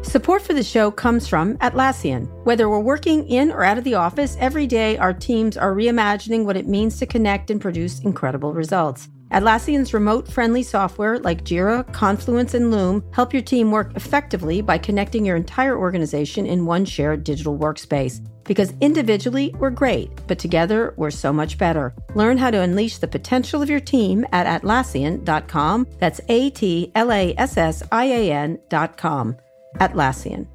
Support for the show comes from Atlassian. Whether we're working in or out of the office, every day our teams are reimagining what it means to connect and produce incredible results. Atlassian's remote-friendly software like Jira, Confluence, and Loom help your team work effectively by connecting your entire organization in one shared digital workspace. Because individually, we're great, but together, we're so much better. Learn how to unleash the potential of your team at Atlassian.com. That's Atlassian.com. Atlassian.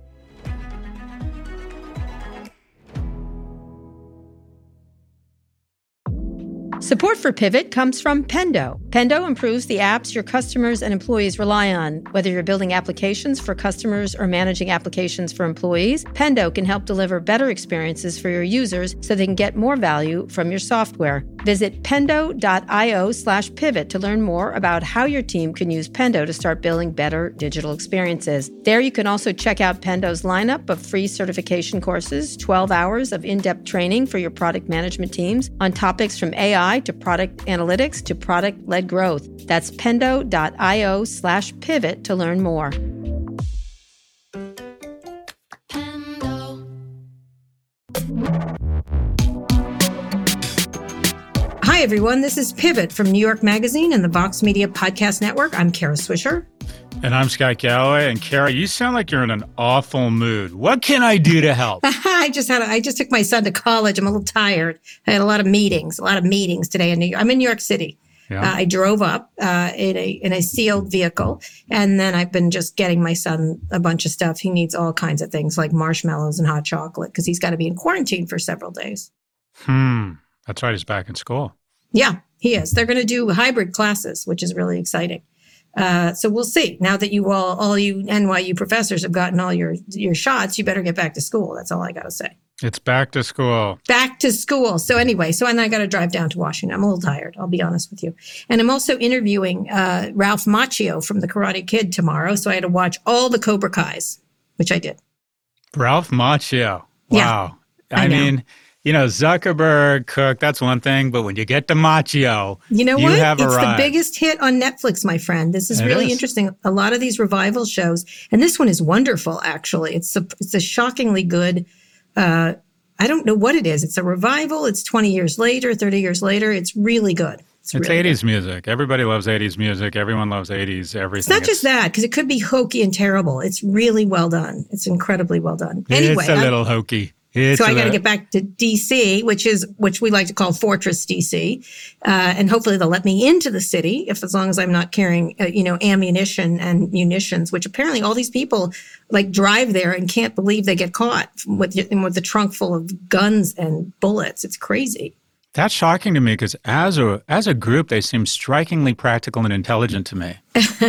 Support for Pivot comes from Pendo. Pendo improves the apps your customers and employees rely on. Whether you're building applications for customers or managing applications for employees, Pendo can help deliver better experiences for your users so they can get more value from your software. Visit pendo.io/pivot to learn more about how your team can use Pendo to start building better digital experiences. There you can also check out Pendo's lineup of free certification courses, 12 hours of in-depth training for your product management teams on topics from AI to product analytics to product-led growth. That's pendo.io/pivot to learn more. Hi, everyone. This is Pivot from New York Magazine and the Vox Media Podcast Network. I'm Kara Swisher. And I'm Scott Galloway. And Kara, you sound like you're in an awful mood. What can I do to help? I just took my son to college. I'm a little tired. I had a lot of meetings today in New York. I'm in New York City. Yeah. I drove up in a sealed vehicle, and then I've been just getting my son a bunch of stuff. He needs all kinds of things like marshmallows and hot chocolate because he's got to be in quarantine for several days. That's right. He's back in school. Yeah, he is. They're going to do hybrid classes, which is really exciting. So we'll see. Now that all you NYU professors have gotten all your shots, you better get back to school. That's all I got to say. It's back to school. Back to school. So anyway, and I got to drive down to Washington. I'm a little tired. I'll be honest with you. And I'm also interviewing Ralph Macchio from The Karate Kid tomorrow. So I had to watch all the Cobra Kais, which I did. Ralph Macchio. Wow. Yeah, I mean, Zuckerberg, Cook, that's one thing. But when you get to Macchio, you know what? Have it's arrived. The biggest hit on Netflix, my friend. This is really interesting. A lot of these revival shows, and this one is wonderful, actually. It's a shockingly good, I don't know what it is. It's a revival. It's 20 years later, 30 years later. It's really good. It's really 80s music. Everybody loves 80s music. Everyone loves 80s everything. It's not just that, because it could be hokey and terrible. It's really well done. It's incredibly well done. Anyway, it's a little hokey. So I got to get back to DC, which we like to call Fortress DC, and hopefully they'll let me into the city as long as I'm not carrying, ammunition and munitions. Which apparently all these people drive there and can't believe they get caught with the trunk full of guns and bullets. It's crazy. That's shocking to me because as a group, they seem strikingly practical and intelligent to me.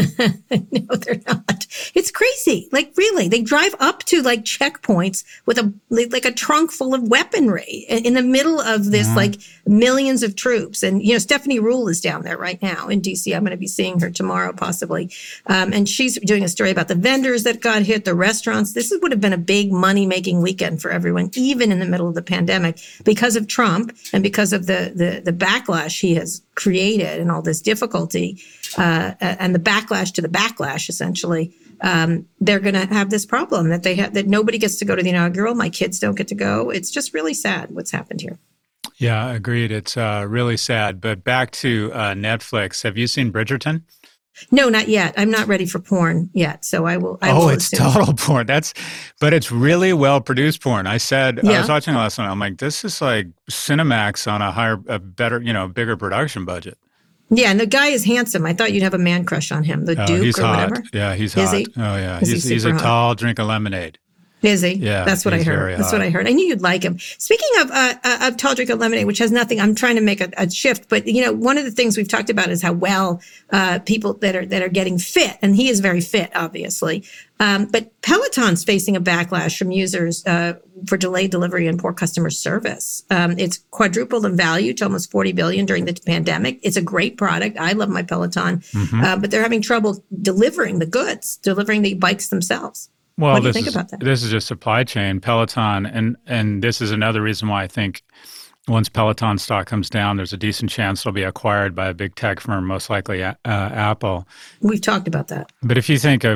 No, they're not. It's crazy. Really, they drive up to checkpoints with a trunk full of weaponry in the middle of this millions of troops. And Stephanie Ruhle is down there right now in DC. I'm going to be seeing her tomorrow possibly, and she's doing a story about the vendors that got hit, the restaurants. This would have been a big money making weekend for everyone, even in the middle of the pandemic, because of Trump and because of the backlash he has created and all this difficulty. And the backlash to the backlash, essentially, they're going to have this problem that nobody gets to go to the inaugural. My kids don't get to go. It's just really sad what's happened here. Yeah, agreed. It's really sad. But back to Netflix. Have you seen Bridgerton? No, not yet. I'm not ready for porn yet, so I will. It's total porn. But it's really well produced porn. I was watching it last night. I'm like, this is like Cinemax on a better, bigger production budget. Yeah, and the guy is handsome. I thought you'd have a man crush on him. The Duke he's or hot. whatever. Yeah, he's is hot. He? Oh yeah, he's a hot? tall drink of lemonade. Is he? Yeah, that's what I heard. That's what I heard. I knew you'd like him. Speaking of tall drink of lemonade, which has nothing, I'm trying to make a shift. But one of the things we've talked about is how well people that are getting fit, and he is very fit, obviously. But Peloton's facing a backlash from users for delayed delivery and poor customer service. It's quadrupled in value to almost $40 billion during the pandemic. It's a great product. I love my Peloton, but they're having trouble delivering the bikes themselves. Well, what do you think about that? This is just supply chain, Peloton, and this is another reason why I think once Peloton stock comes down, there's a decent chance it'll be acquired by a big tech firm, most likely Apple. We've talked about that. But if you think of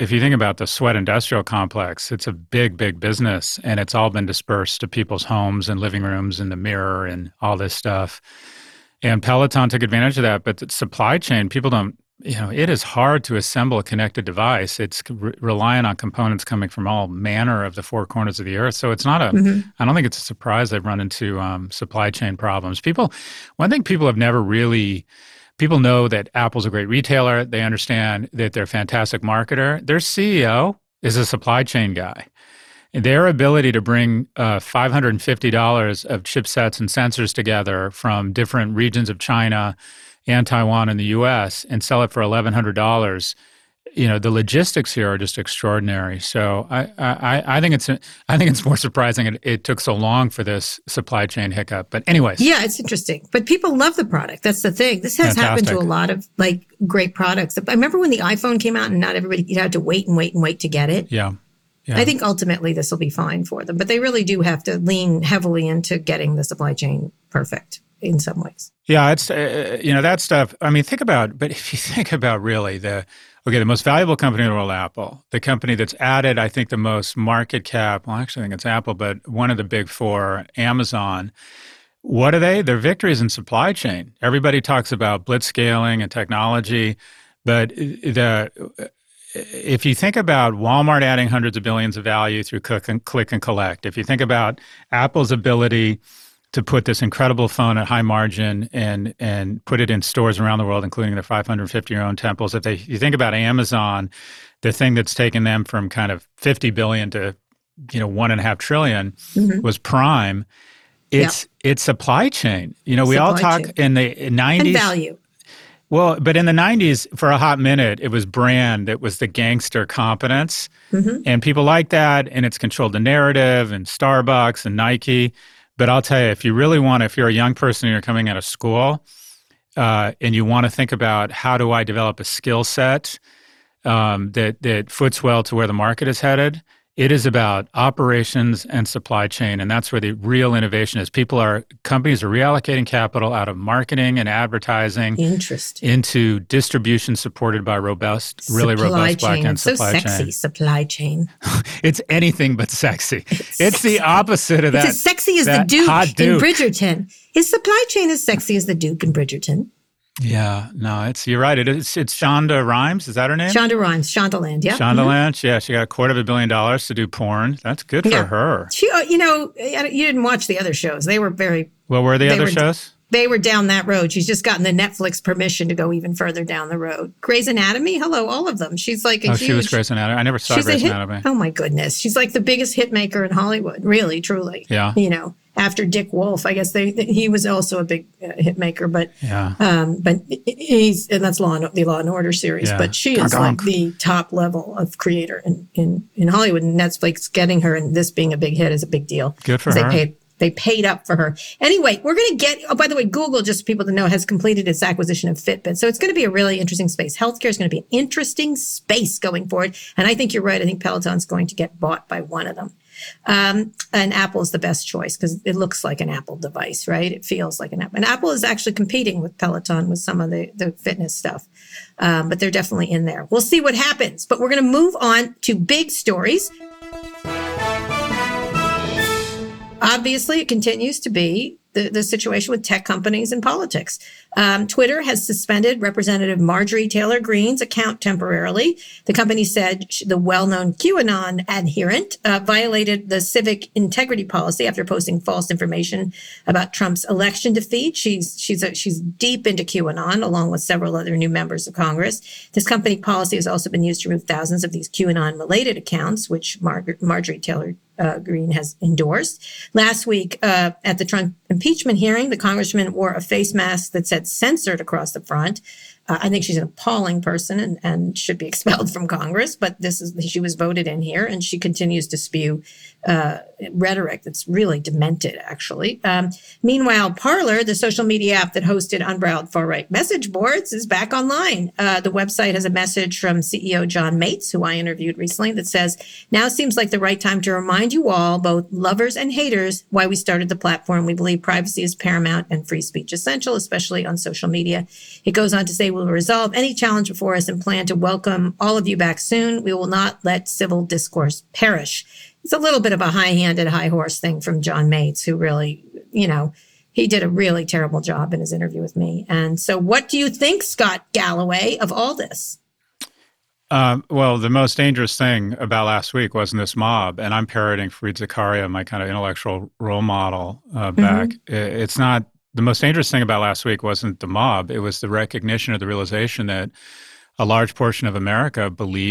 if you think about the sweat industrial complex, it's a big, big business, and it's all been dispersed to people's homes and living rooms and the mirror and all this stuff. And Peloton took advantage of that. But the supply chain, people don't, it is hard to assemble a connected device. It's reliant on components coming from all manner of the four corners of the earth. So it's not I don't think it's a surprise they've run into supply chain problems. One thing people have never really, people know that Apple's a great retailer. They understand that they're a fantastic marketer. Their CEO is a supply chain guy. And their ability to bring $550 of chipsets and sensors together from different regions of China and Taiwan and the U.S. and sell it for $1,100, the logistics here are just extraordinary. So I think it's more surprising it took so long for this supply chain hiccup. But anyways, yeah, it's interesting. But people love the product. That's the thing. This has happened to a lot of great products. I remember when the iPhone came out, and not everybody, you had to wait to get it. Yeah. I think ultimately this will be fine for them, but they really do have to lean heavily into getting the supply chain perfect in some ways. Yeah, it's that stuff. I mean, but if you think about really the most valuable company in the world, Apple, the company that's added, I think, the most market cap. Well, actually, I think it's Apple, but one of the big four, Amazon. What are they? Their victory is in supply chain. Everybody talks about blitzscaling and technology, but if you think about Walmart adding hundreds of billions of value through click and collect, if you think about Apple's ability to put this incredible phone at high margin and put it in stores around the world, including their 550-year-old temples, you think about Amazon, the thing that's taken them from kind of 50 billion to $1.5 trillion was Prime. It's supply chain. We all talk in the 90s. And value. Well, but in the 90s, for a hot minute, it was brand. It was the gangster competence. And people like that, and it's controlled the narrative, and Starbucks and Nike. But I'll tell you, if you're a young person and you're coming out of school and you want to think about how do I develop a skill set that foots well to where the market is headed, it is about operations and supply chain, and that's where the real innovation is. Companies are reallocating capital out of marketing and advertising into distribution supported by really robust back-end supply chain. So sexy, supply chain. It's anything but sexy. It's the opposite of that. It's as sexy as the Duke in Bridgerton. Is supply chain as sexy as the Duke in Bridgerton? Yeah, no, you're right. It's Shonda Rhimes. Is that her name? Shonda Rhimes, Shondaland, yeah. Shondaland, yeah. She got $250 million to do porn. That's good for her. She, you didn't watch the other shows. They were very... What were the other shows? They were down that road. She's just gotten the Netflix permission to go even further down the road. Grey's Anatomy, hello, all of them. She's like a huge... she was Grey's Anatomy. I never saw Grey's Anatomy. Oh my goodness. She's like the biggest hit maker in Hollywood, really, truly. Yeah. After Dick Wolf, I guess he was also a big hit maker, but he's, and that's the Law and Order series. Yeah. But she is like the top level of creator in Hollywood, and Netflix getting her and this being a big hit is a big deal. Good for her. They paid up for her. Anyway, we're going to get, by the way, Google, just so people to know, has completed its acquisition of Fitbit. So it's going to be a really interesting space. Healthcare is going to be an interesting space going forward. And I think you're right. I think Peloton's going to get bought by one of them. And Apple is the best choice because it looks like an Apple device, right? It feels like an Apple. And Apple is actually competing with Peloton with some of the fitness stuff. But they're definitely in there. We'll see what happens. But we're going to move on to big stories. Obviously, it continues to be the situation with tech companies and politics. Twitter has suspended Representative Marjorie Taylor Greene's account temporarily. The company said the well-known QAnon adherent violated the civic integrity policy after posting false information about Trump's election defeat. She's deep into QAnon, along with several other new members of Congress. This company policy has also been used to remove thousands of these QAnon-related accounts, which Marjorie Taylor Greene has endorsed. Last week at the Trump impeachment hearing, the congressman wore a face mask that said censored across the front. I think she's an appalling person and should be expelled from Congress, but she was voted in here, and she continues to spew rhetoric that's really demented, actually. Meanwhile, Parler, the social media app that hosted unbridled far-right message boards, is back online. The website has a message from CEO John Mates, who I interviewed recently, that says, "Now seems like the right time to remind you all, both lovers and haters, why we started the platform. We believe privacy is paramount and free speech essential, especially on social media." It goes on to say, "We'll will resolve any challenge before us and plan to welcome all of you back soon. We will not let civil discourse perish. It's a little bit of a high-handed, high horse thing from John Mates, who really, he did a really terrible job in his interview with me. And so what do you think, Scott Galloway, of all this? Well, the most dangerous thing about last week wasn't this mob, and I'm parroting Fareed Zakaria, my kind of intellectual role model, back. It's not, the most dangerous thing about last week wasn't the mob. It was the recognition or the realization that a large portion of America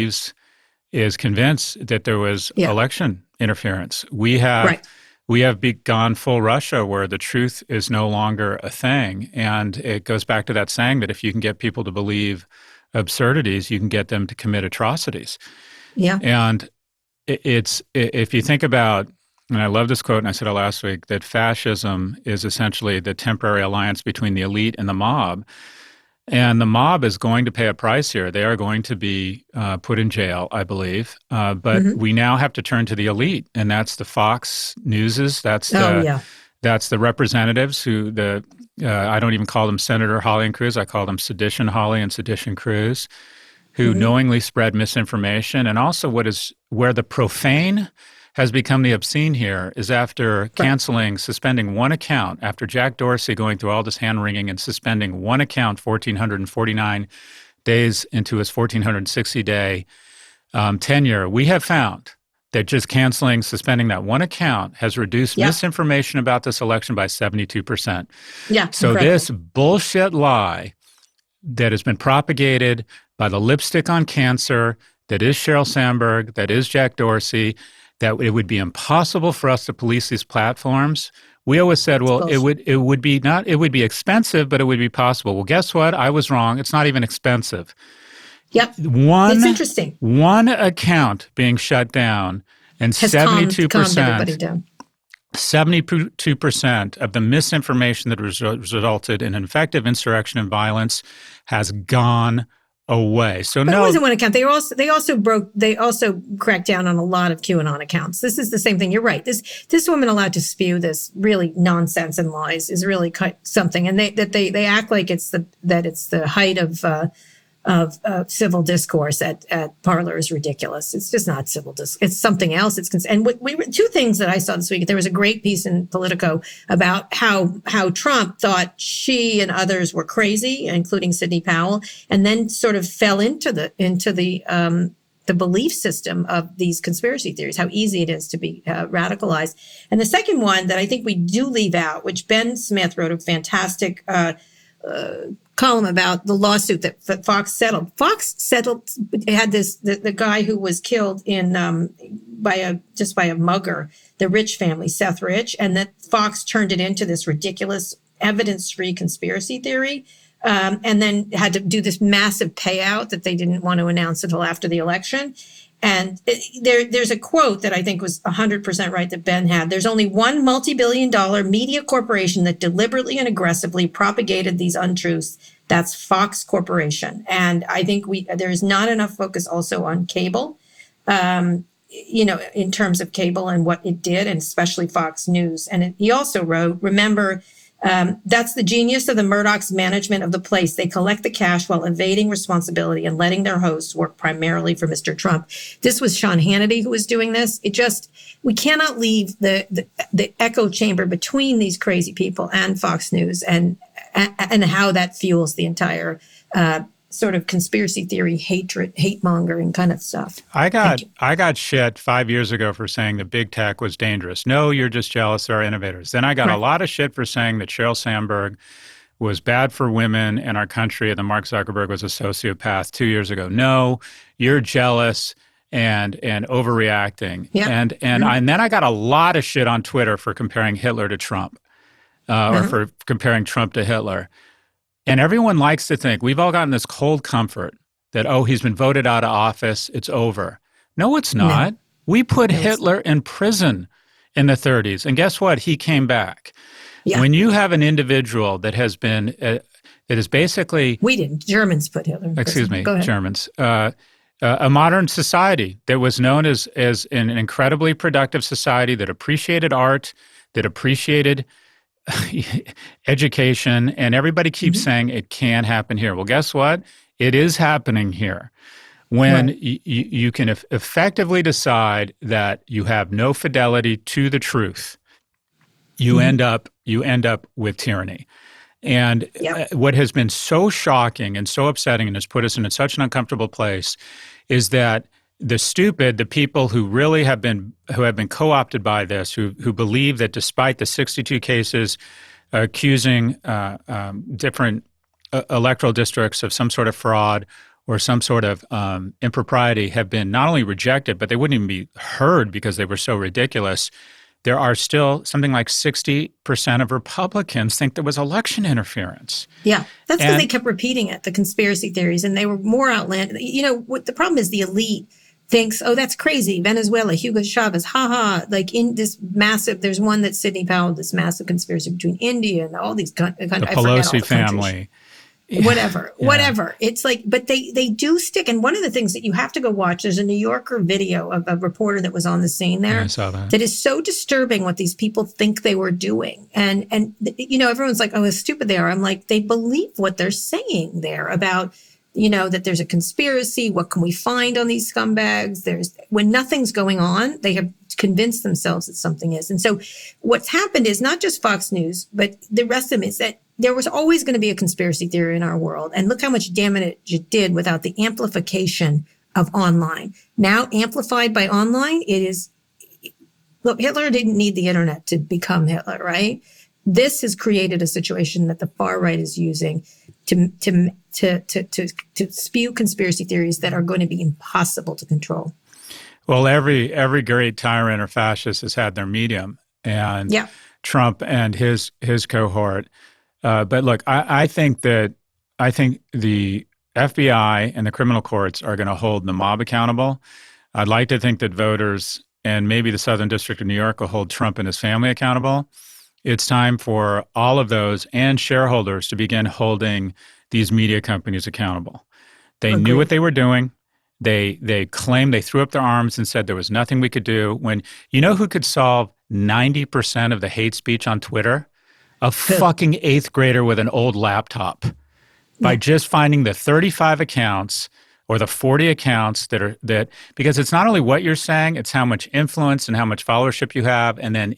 is convinced that there was election interference. We have gone full Russia, where the truth is no longer a thing. And it goes back to that saying that if you can get people to believe absurdities, you can get them to commit atrocities. Yeah. And if you think about, and I love this quote, and I said it last week, that fascism is essentially the temporary alliance between the elite and the mob. And the mob is going to pay a price here. They are going to be put in jail, I believe. But we now have to turn to the elite, and that's the Fox Newses. That's the representatives who I don't even call them Senator Hawley and Cruz. I call them Sedition Hawley and Sedition Cruz, who knowingly spread misinformation. And also where the profane has become the obscene here is after suspending one account, after Jack Dorsey going through all this hand-wringing and suspending one account 1,449 days into his 1,460-day tenure, we have found that just suspending that one account has reduced misinformation about this election by 72%. Yeah. So incredible. This bullshit lie that has been propagated by the lipstick on cancer, that is Sheryl Sandberg, that is Jack Dorsey, that it would be impossible for us to police these platforms. We always said, well, it would be expensive, but it would be possible. Well, guess what? I was wrong. It's not even expensive. Yep. It's interesting. One account being shut down, and 72%, 72% of the misinformation that resulted in effective insurrection and violence has gone away. So but it wasn't one account. They also cracked down on a lot of QAnon accounts. This is the same thing. You're right. This woman allowed to spew this really nonsense and lies is really something. And they act like it's the height of civil discourse at Parler is ridiculous. It's just not civil discourse. It's something else. And two things that I saw this week. There was a great piece in Politico about how Trump thought she and others were crazy, including Sidney Powell, and then sort of fell into the belief system of these conspiracy theories, how easy it is to be radicalized. And the second one that I think we do leave out, which Ben Smith wrote a fantastic column about the lawsuit that Fox settled. Fox settled, had the guy who was killed by a mugger, the Rich family, Seth Rich, and that Fox turned it into this ridiculous evidence-free conspiracy theory, and then had to do this massive payout that they didn't want to announce until after the election. And there's a quote that I think was 100% right that Ben had. There's only one multi-billion-dollar media corporation that deliberately and aggressively propagated these untruths. That's Fox Corporation. And I think there's not enough focus also on cable, in terms of cable and what it did, and especially Fox News. And he also wrote, remember, that's the genius of the Murdoch's management of the place. They collect the cash while evading responsibility and letting their hosts work primarily for Mr. Trump. This was Sean Hannity who was doing this. We cannot leave the echo chamber between these crazy people and Fox News and how that fuels the entire sort of conspiracy theory, hate mongering kind of stuff. I got shit 5 years ago for saying that big tech was dangerous. No, you're just jealous of our innovators. Then I got a lot of shit for saying that Sheryl Sandberg was bad for women in our country and that Mark Zuckerberg was a sociopath 2 years ago. No, you're jealous and overreacting. Yeah. And then I got a lot of shit on Twitter for comparing Hitler to Trump, or for comparing Trump to Hitler. And everyone likes to think, we've all gotten this cold comfort that, he's been voted out of office, it's over. No, it's not. No. We put Hitler in prison in the 1930s, and guess what? He came back. Yeah. When you have an individual that has been, that is basically... We didn't. Germans put Hitler in prison. Excuse me, Germans. A modern society that was known as an incredibly productive society that appreciated art, that appreciated education, and everybody keeps saying it can't happen here. Well, guess what? It is happening here. When you can effectively decide that you have no fidelity to the truth, you end up with tyranny. And what has been so shocking and so upsetting and has put us in such an uncomfortable place is that the people who really have been co-opted by this, who believe that despite the 62 cases accusing different electoral districts of some sort of fraud or some sort of impropriety, have been not only rejected, but they wouldn't even be heard because they were so ridiculous. There are still something like 60% of Republicans think there was election interference. Yeah, that's because they kept repeating it, the conspiracy theories, and they were more outlandish. You know, what the problem is, the elite thinks, oh, that's crazy. Venezuela, Hugo Chavez, like in this massive, there's one that Sidney Powell, this massive conspiracy between India and all these countries. The Pelosi family. Whatever. It's like, but they do stick. And one of the things that you have to go watch, there's a New Yorker video of a reporter that was on the scene there. I saw that. That is so disturbing what these people think they were doing. And you know, everyone's like, oh, how stupid they are. I'm like, they believe what they're saying there about, you know, that there's a conspiracy. What can we find on these scumbags? When nothing's going on, they have convinced themselves that something is. And so what's happened is not just Fox News, but the rest of them is that there was always going to be a conspiracy theory in our world. And look how much damage it did without the amplification of online. Now amplified by online, look, Hitler didn't need the internet to become Hitler, right? This has created a situation that the far right is using to spew conspiracy theories that are going to be impossible to control. Well, every great tyrant or fascist has had their medium, and Trump and his cohort. But look, I think the FBI and the criminal courts are going to hold the mob accountable. I'd like to think that voters and maybe the Southern District of New York will hold Trump and his family accountable. It's time for all of those and shareholders to begin holding these media companies accountable. They knew what they were doing. They claimed, they threw up their arms and said there was nothing we could do. When you know who could solve 90% of the hate speech on Twitter? A fucking eighth grader with an old laptop, by just finding the 35 accounts or the 40 accounts that because it's not only what you're saying, it's how much influence and how much followership you have, and then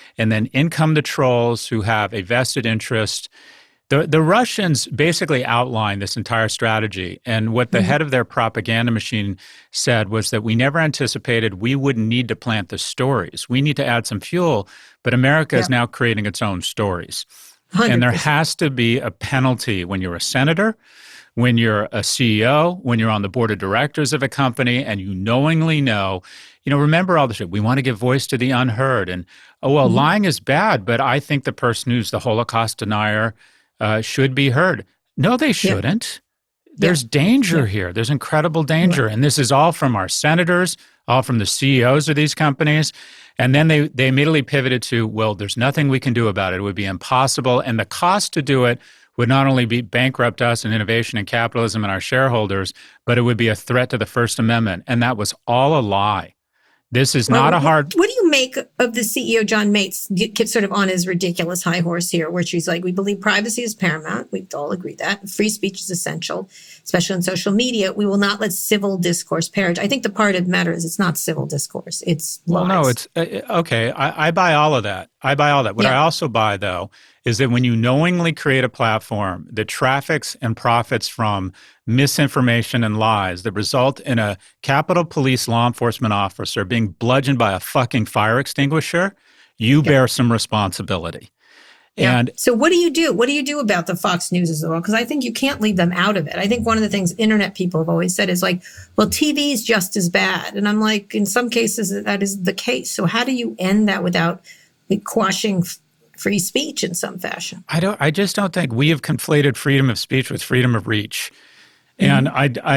in come the trolls who have a vested interest. The Russians basically outlined this entire strategy, and what the head of their propaganda machine said was that we never anticipated we wouldn't need to plant the stories. We need to add some fuel, but America is now creating its own stories. 100%. And there has to be a penalty when you're a senator, when you're a CEO, when you're on the board of directors of a company, and you knowingly know, remember all the shit. We want to give voice to the unheard, and lying is bad, but I think the person who's the Holocaust denier should be heard. No, they shouldn't. There's danger here. There's incredible danger. And this is all from our senators, all from the CEOs of these companies. And then they immediately pivoted to, well, there's nothing we can do about it. It would be impossible. And the cost to do it would not only be bankrupt us and innovation and capitalism and our shareholders, but it would be a threat to the First Amendment. And that was all a lie. This is not a hard... What do you make of the CEO, John Mates, sort of on his ridiculous high horse here, where she's like, we believe privacy is paramount. We all agree that. Free speech is essential, especially on social media. We will not let civil discourse perish. I think the part of the matter is it's not civil discourse. It's lies. Well, no, it's... okay, I buy all of that. What I also buy, though, is that when you knowingly create a platform that traffics and profits from misinformation and lies that result in a Capitol Police law enforcement officer being bludgeoned by a fucking fire extinguisher, you bear some responsibility. And so what do you do? What do you do about the Fox News as well? Because I think you can't leave them out of it. I think one of the things internet people have always said is like, well, TV is just as bad. And I'm like, in some cases, that is the case. So how do you end that without quashing free speech in some fashion? I just don't think we have conflated freedom of speech with freedom of reach. And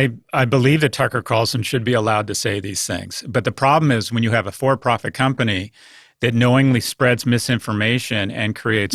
I believe that Tucker Carlson should be allowed to say these things. But the problem is when you have a for-profit company that knowingly spreads misinformation and creates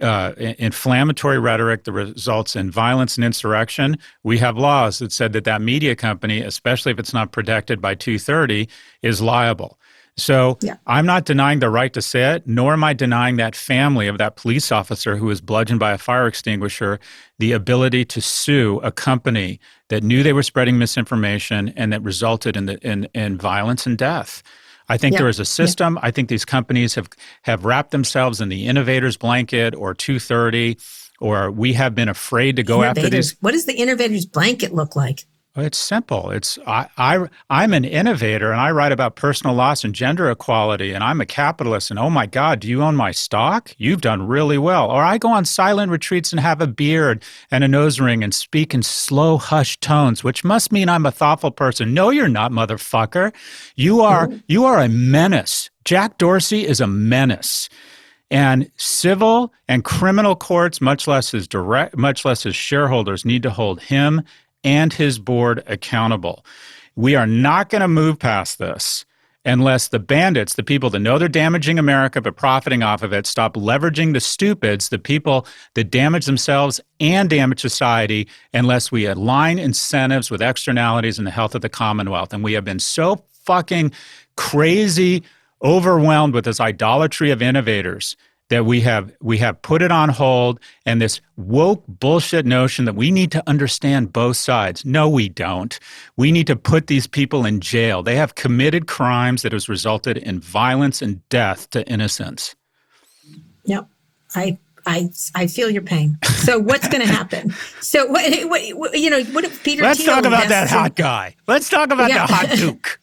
inflammatory rhetoric that results in violence and insurrection, we have laws that said that media company, especially if it's not protected by 230, is liable. So I'm not denying the right to say it, nor am I denying that family of that police officer who was bludgeoned by a fire extinguisher the ability to sue a company that knew they were spreading misinformation and that resulted in violence and death. I think there is a system. I think these companies have wrapped themselves in the innovators blanket or 230, or we have been afraid to go after these. What does the innovators blanket look like? It's simple. I'm an innovator and I write about personal loss and gender equality and I'm a capitalist and oh my God, do you own my stock? You've done really well. Or I go on silent retreats and have a beard and a nose ring and speak in slow hushed tones, which must mean I'm a thoughtful person. No, you're not, motherfucker. You are a menace. Jack Dorsey is a menace. And civil and criminal courts, much less his shareholders, need to hold him and his board accountable. We are not going to move past this unless the bandits, the people that know they're damaging America but profiting off of it, stop leveraging the stupids, the people that damage themselves and damage society, unless we align incentives with externalities in the health of the Commonwealth. And we have been so fucking crazy, overwhelmed with this idolatry of innovators that we have put it on hold, and this woke bullshit notion that we need to understand both sides. No, we don't. We need to put these people in jail. They have committed crimes that has resulted in violence and death to innocents. Yep. I feel your pain. So what's going to happen? So what if Peter Let's Thiel talk about that hot guy. Let's talk about the hot duke.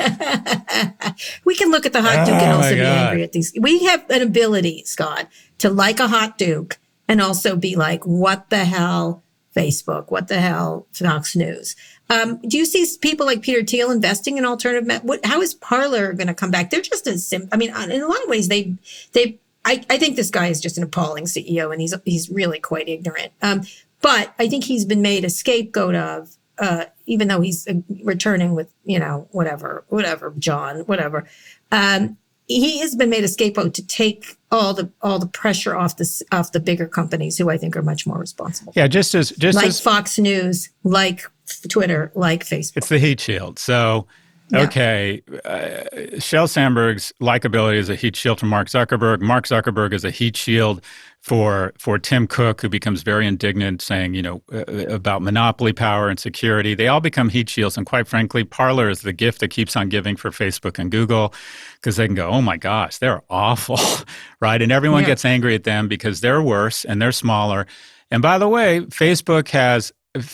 We can look at the hot duke and also be angry at these. We have an ability, Scott, to like a hot duke and also be like, what the hell, Facebook? What the hell, Fox News? Do you see people like Peter Thiel investing in alternative? How is Parler going to come back? They're just as simple. I mean, in a lot of ways, I think this guy is just an appalling CEO, and he's really quite ignorant. But I think he's been made a scapegoat of. Even though he's returning with, whatever, John, whatever, he has been made a scapegoat to take all the pressure off the bigger companies who I think are much more responsible. Yeah, just as Fox News, like Twitter, like Facebook. It's the heat shield. So, okay, Sheryl Sandberg's likability is a heat shield for Mark Zuckerberg. Mark Zuckerberg is a heat shield for Tim Cook, who becomes very indignant, saying, about monopoly power and security. They all become heat shields. And quite frankly, Parler is the gift that keeps on giving for Facebook and Google, because they can go, oh my gosh, they're awful, right? And everyone gets angry at them because they're worse and they're smaller. And by the way, Facebook has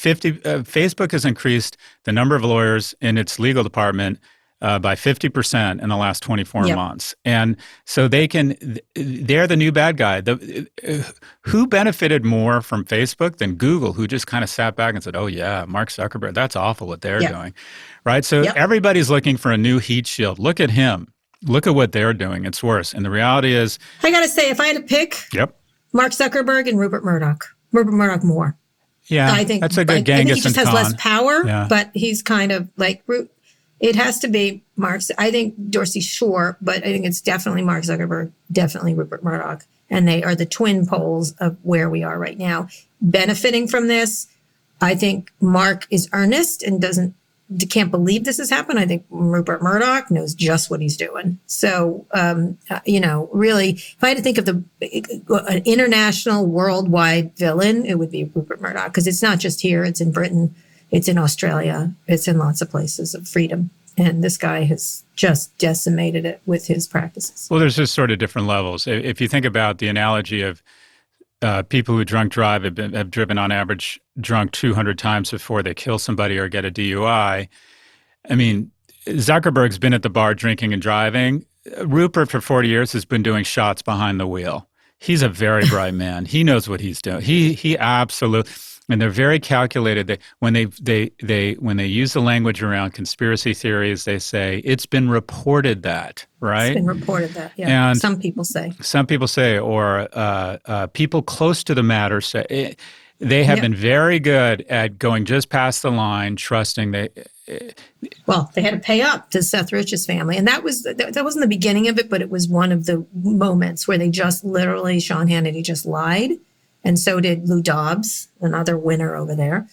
increased the number of lawyers in its legal department by 50% in the last 24 months. And so they're the new bad guy. Who benefited more from Facebook than Google, who just kind of sat back and said, oh yeah, Mark Zuckerberg, that's awful what they're doing, right? So everybody's looking for a new heat shield. Look at him. Look at what they're doing. It's worse. And the reality is— I got to say, if I had to pick Mark Zuckerberg and Rupert Murdoch more. Yeah, I think that's a good Genghis I think he just has less power, but he's kind of like— it has to be Mark. I think Dorsey, sure, but I think it's definitely Mark Zuckerberg, definitely Rupert Murdoch. And they are the twin poles of where we are right now. Benefiting from this, I think Mark is earnest and can't believe this has happened. I think Rupert Murdoch knows just what he's doing. So, really, if I had to think of an international, worldwide villain, it would be Rupert Murdoch, because it's not just here. It's in Britain. It's in Australia. It's in lots of places of freedom. And this guy has just decimated it with his practices. Well, there's just sort of different levels. If you think about the analogy of people who drunk drive have driven on average drunk 200 times before they kill somebody or get a DUI. I mean, Zuckerberg's been at the bar drinking and driving. Rupert, for 40 years, has been doing shots behind the wheel. He's a very bright man. He knows what he's doing. He absolutely— and they're very calculated. That when they use the language around conspiracy theories, they say it's been reported that, right? It's been reported that, yeah. And some people say, or people close to the matter say. They have been very good at going just past the line, trusting Well, they had to pay up to Seth Rich's family, and that wasn't the beginning of it, but it was one of the moments where they just literally— Sean Hannity just lied. And so did Lou Dobbs, another winner over there.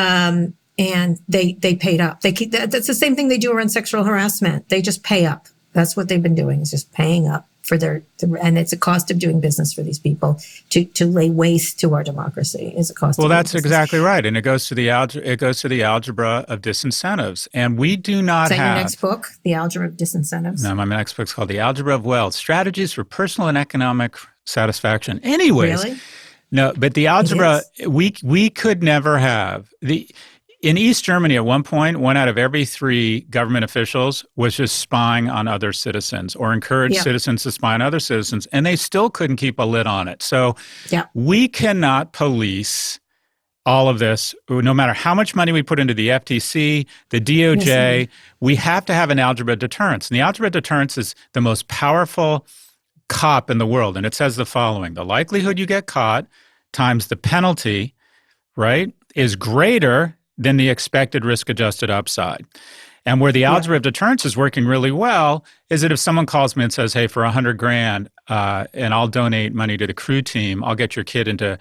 And they paid up. That's the same thing they do around sexual harassment. They just pay up. That's what they've been doing, is just paying up for and it's a cost of doing business for these people to lay waste to our democracy is a cost. Well, that's exactly right, and it goes to the algebra of disincentives, and we do not have. Is that your next book, The Algebra of Disincentives? No, my next book's called The Algebra of Wealth: Strategies for Personal and Economic Satisfaction. Anyways, really? No, but the algebra we could never have the. In East Germany, at one point, 1 out of every 3 government officials was just spying on other citizens or encouraged citizens to spy on other citizens, and they still couldn't keep a lid on it. So we cannot police all of this, no matter how much money we put into the FTC, the DOJ. We have to have an algebra deterrence. And the algebra deterrence is the most powerful cop in the world. And it says the following: the likelihood you get caught times the penalty, right, is greater than the expected risk-adjusted upside. And where the algebra of deterrence is working really well is that if someone calls me and says, "Hey, for $100,000, and I'll donate money to the crew team, I'll get your kid into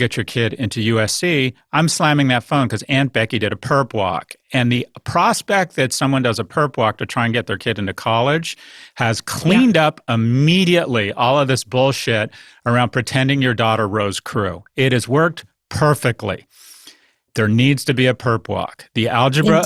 USC," I'm slamming that phone because Aunt Becky did a perp walk. And the prospect that someone does a perp walk to try and get their kid into college has cleaned up immediately all of this bullshit around pretending your daughter rows crew. It has worked perfectly. There needs to be a perp walk. The algebra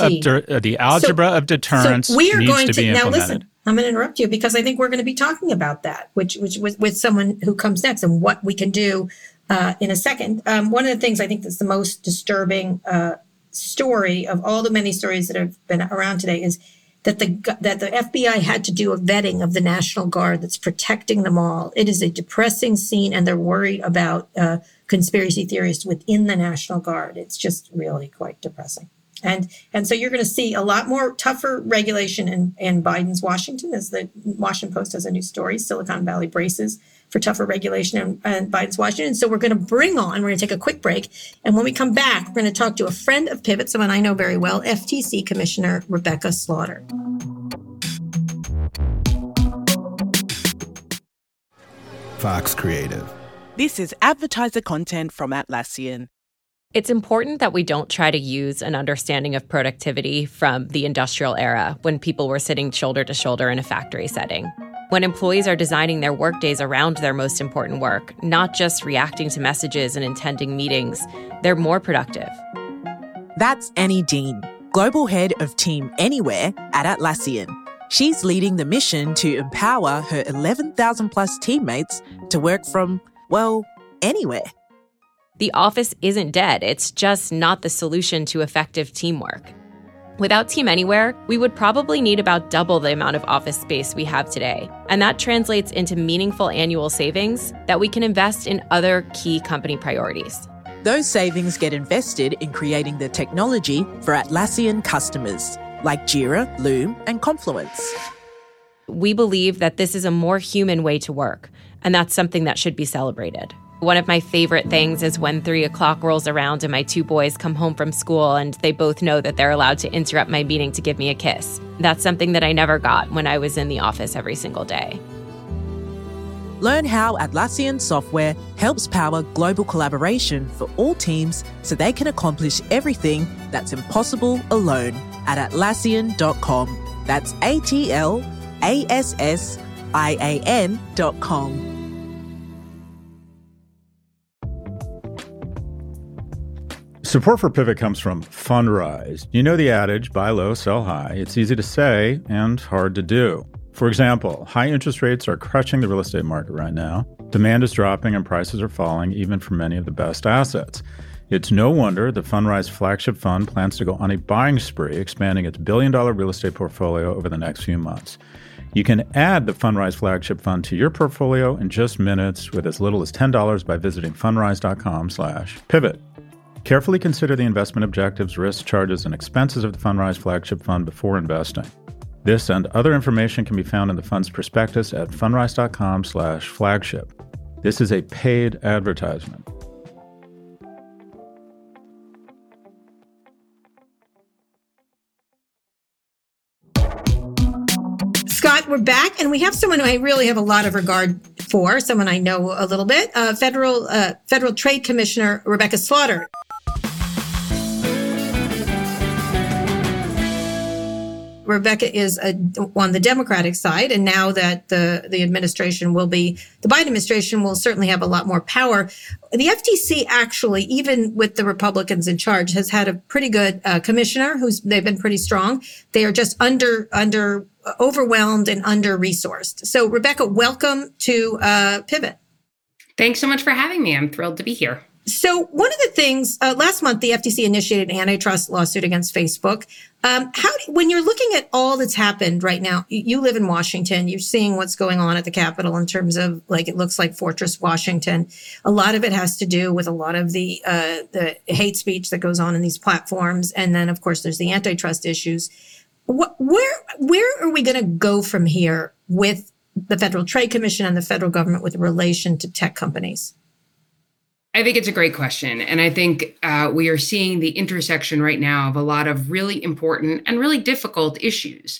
of deterrence we are needs going to be implemented. Now listen, I'm going to interrupt you because I think we're going to be talking about that, which with someone who comes next and what we can do in a second. One of the things I think that's the most disturbing story of all the many stories that have been around today is that the FBI had to do a vetting of the National Guard that's protecting them all. It is a depressing scene, and they're worried about conspiracy theorists within the National Guard. It's just really quite depressing. And so you're going to see a lot more tougher regulation in Biden's Washington, as the Washington Post has a new story. Silicon Valley braces for tougher regulation in Biden's Washington. So we're going to take a quick break. And when we come back, we're going to talk to a friend of Pivot, someone I know very well, FTC Commissioner Rebecca Slaughter. Fox Creative. This is advertiser content from Atlassian. It's important that we don't try to use an understanding of productivity from the industrial era when people were sitting shoulder to shoulder in a factory setting. When employees are designing their workdays around their most important work, not just reacting to messages and attending meetings, they're more productive. That's Annie Dean, Global Head of Team Anywhere at Atlassian. She's leading the mission to empower her 11,000 plus teammates to work from, well, anywhere. The office isn't dead. It's just not the solution to effective teamwork. Without Team Anywhere, we would probably need about double the amount of office space we have today. And that translates into meaningful annual savings that we can invest in other key company priorities. Those savings get invested in creating the technology for Atlassian customers, like Jira, Loom, and Confluence. We believe that this is a more human way to work, and that's something that should be celebrated. One of my favorite things is when 3 o'clock rolls around and my 2 boys come home from school and they both know that they're allowed to interrupt my meeting to give me a kiss. That's something that I never got when I was in the office every single day. Learn how Atlassian software helps power global collaboration for all teams so they can accomplish everything that's impossible alone at Atlassian.com. That's ATLASSIAN.com. Support for Pivot comes from Fundrise. You know the adage, buy low, sell high. It's easy to say and hard to do. For example, high interest rates are crushing the real estate market right now. Demand is dropping and prices are falling, even for many of the best assets. It's no wonder the Fundrise flagship fund plans to go on a buying spree, expanding its billion-dollar real estate portfolio over the next few months. You can add the Fundrise flagship fund to your portfolio in just minutes with as little as $10 by visiting fundrise.com/pivot. Carefully consider the investment objectives, risks, charges, and expenses of the Fundrise flagship fund before investing. This and other information can be found in the fund's prospectus at fundrise.com/flagship. This is a paid advertisement. Scott, we're back, and we have someone who I really have a lot of regard for, someone I know a little bit, Federal Trade Commissioner Rebecca Slaughter. Rebecca is on the Democratic side, and now that the Biden administration will certainly have a lot more power. The FTC actually, even with the Republicans in charge, has had a pretty good commissioner they've been pretty strong. They are just overwhelmed and under-resourced. So Rebecca, welcome to Pivot. Thanks so much for having me. I'm thrilled to be here. So one of the things, last month, the FTC initiated an antitrust lawsuit against Facebook. When you're looking at all that's happened right now, you live in Washington, you're seeing what's going on at the Capitol in terms of, like, it looks like Fortress Washington. A lot of it has to do with a lot of the hate speech that goes on in these platforms. And then, of course, there's the antitrust issues. Where are we going to go from here with the Federal Trade Commission and the federal government with relation to tech companies? I think it's a great question. And I think we are seeing the intersection right now of a lot of really important and really difficult issues.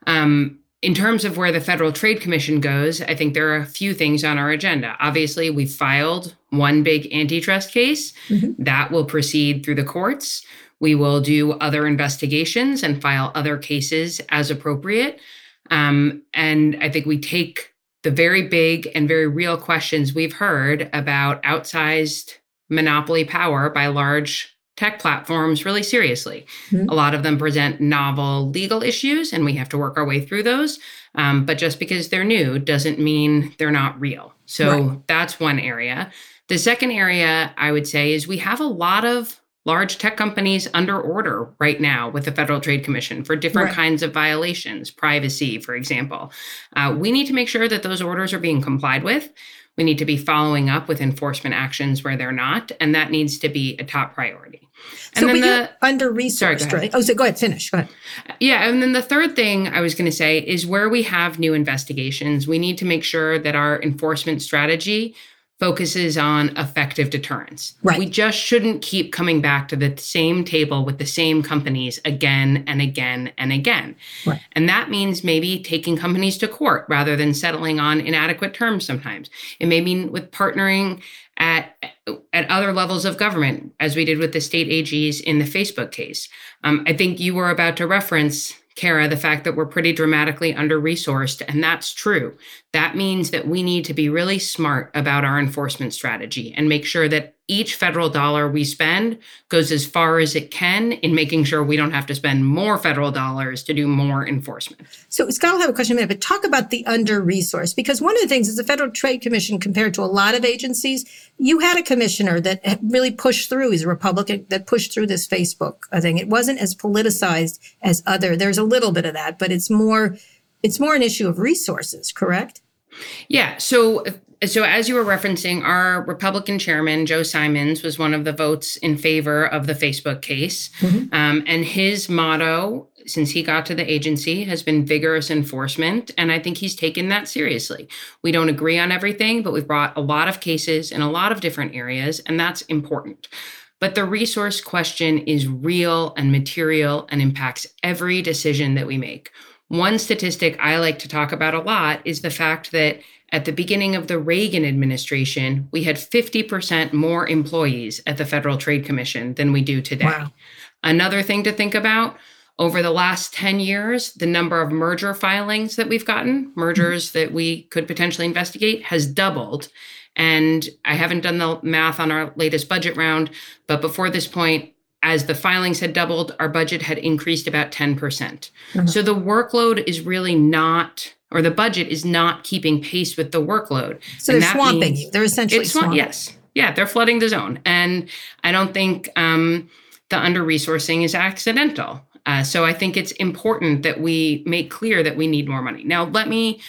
In terms of where the Federal Trade Commission goes, I think there are a few things on our agenda. Obviously, we filed one big antitrust case that will proceed through the courts. We will do other investigations and file other cases as appropriate. And I think we take the very big and very real questions we've heard about outsized monopoly power by large tech platforms really seriously. A lot of them present novel legal issues, and we have to work our way through those. But just because they're new doesn't mean they're not real. So That's one area. The second area, I would say, is we have a lot of large tech companies under order right now with the Federal Trade Commission for different kinds of violations, privacy, for example. We need to make sure that those orders are being complied with. We need to be following up with enforcement actions where they're not, and that needs to be a top priority. And so you're under-resourced, right? Oh, so go ahead, finish. Go ahead. Yeah, and then the third thing I was going to say is where we have new investigations, we need to make sure that our enforcement strategy focuses on effective deterrence. We just shouldn't keep coming back to the same table with the same companies again and again and again. And that means maybe taking companies to court rather than settling on inadequate terms sometimes. It may mean with partnering at other levels of government, as we did with the state AGs in the Facebook case. I think you were about to reference, Kara, the fact that we're pretty dramatically under-resourced, and that's true. That means that we need to be really smart about our enforcement strategy and make sure that each federal dollar we spend goes as far as it can in making sure we don't have to spend more federal dollars to do more enforcement. So Scott will have a question in a minute, but talk about the under-resourced, because one of the things is the Federal Trade Commission, compared to a lot of agencies, you had a commissioner that really pushed through, he's a Republican, that pushed through this Facebook thing. It wasn't as politicized as there's a little bit of that, but it's more an issue of resources, correct? Yeah. So as you were referencing, our Republican chairman, Joe Simons, was one of the votes in favor of the Facebook case. And his motto, since he got to the agency, has been vigorous enforcement. And I think he's taken that seriously. We don't agree on everything, but we've brought a lot of cases in a lot of different areas, and that's important. But the resource question is real and material and impacts every decision that we make. One statistic I like to talk about a lot is the fact that at the beginning of the Reagan administration, we had 50% more employees at the Federal Trade Commission than we do today. Wow. Another thing to think about, over the last 10 years, the number of merger filings that we've gotten, mergers that we could potentially investigate, has doubled. And I haven't done the math on our latest budget round, but before this point, as the filings had doubled, our budget had increased about 10%. So the workload is really not, or the budget is not keeping pace with the workload. So they're swamping you. They're essentially swamping. Yes. Yeah, they're flooding the zone. And I don't think the under-resourcing is accidental. So I think it's important that we make clear that we need more money. Now, let me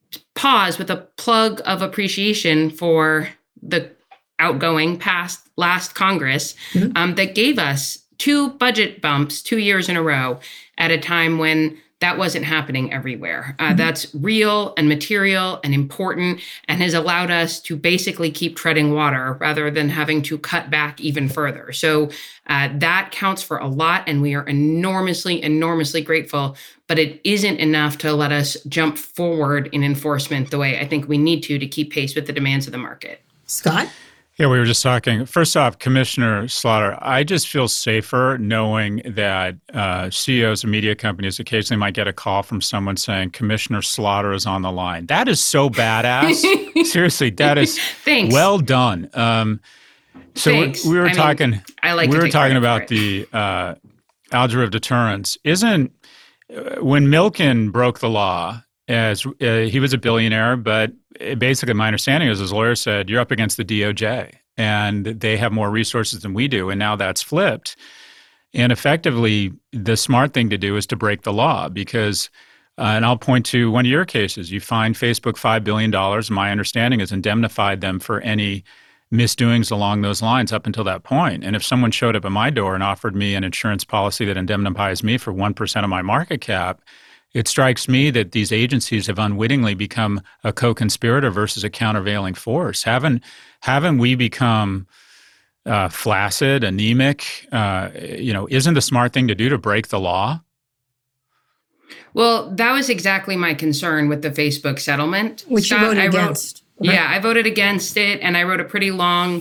pause with a plug of appreciation for the outgoing last Congress that gave us 2 budget bumps 2 years in a row at a time when that wasn't happening everywhere. That's real and material and important, and has allowed us to basically keep treading water rather than having to cut back even further. So that counts for a lot, and we are enormously, enormously grateful, but it isn't enough to let us jump forward in enforcement the way I think we need to keep pace with the demands of the market. Scott? Yeah, we were just talking. First off, Commissioner Slaughter, I just feel safer knowing that CEOs of media companies occasionally might get a call from someone saying Commissioner Slaughter is on the line. That is so badass. Seriously, that is well done. Thanks. We were talking. I like. We were talking about the algebra of deterrence. Isn't when Milken broke the law? As he was a billionaire, but basically my understanding is his lawyer said, you're up against the DOJ and they have more resources than we do. And now that's flipped. And effectively, the smart thing to do is to break the law because, and I'll point to one of your cases, you fined Facebook $5 billion. My understanding is indemnified them for any misdoings along those lines up until that point. And if someone showed up at my door and offered me an insurance policy that indemnifies me for 1% of my market cap, it strikes me that these agencies have unwittingly become a co-conspirator versus a countervailing force. Haven't we become flaccid, anemic? Isn't the smart thing to do to break the law? Well, that was exactly my concern with the Facebook settlement. Which Scott, you voted against. Right? Yeah, I voted against it, and I wrote a pretty long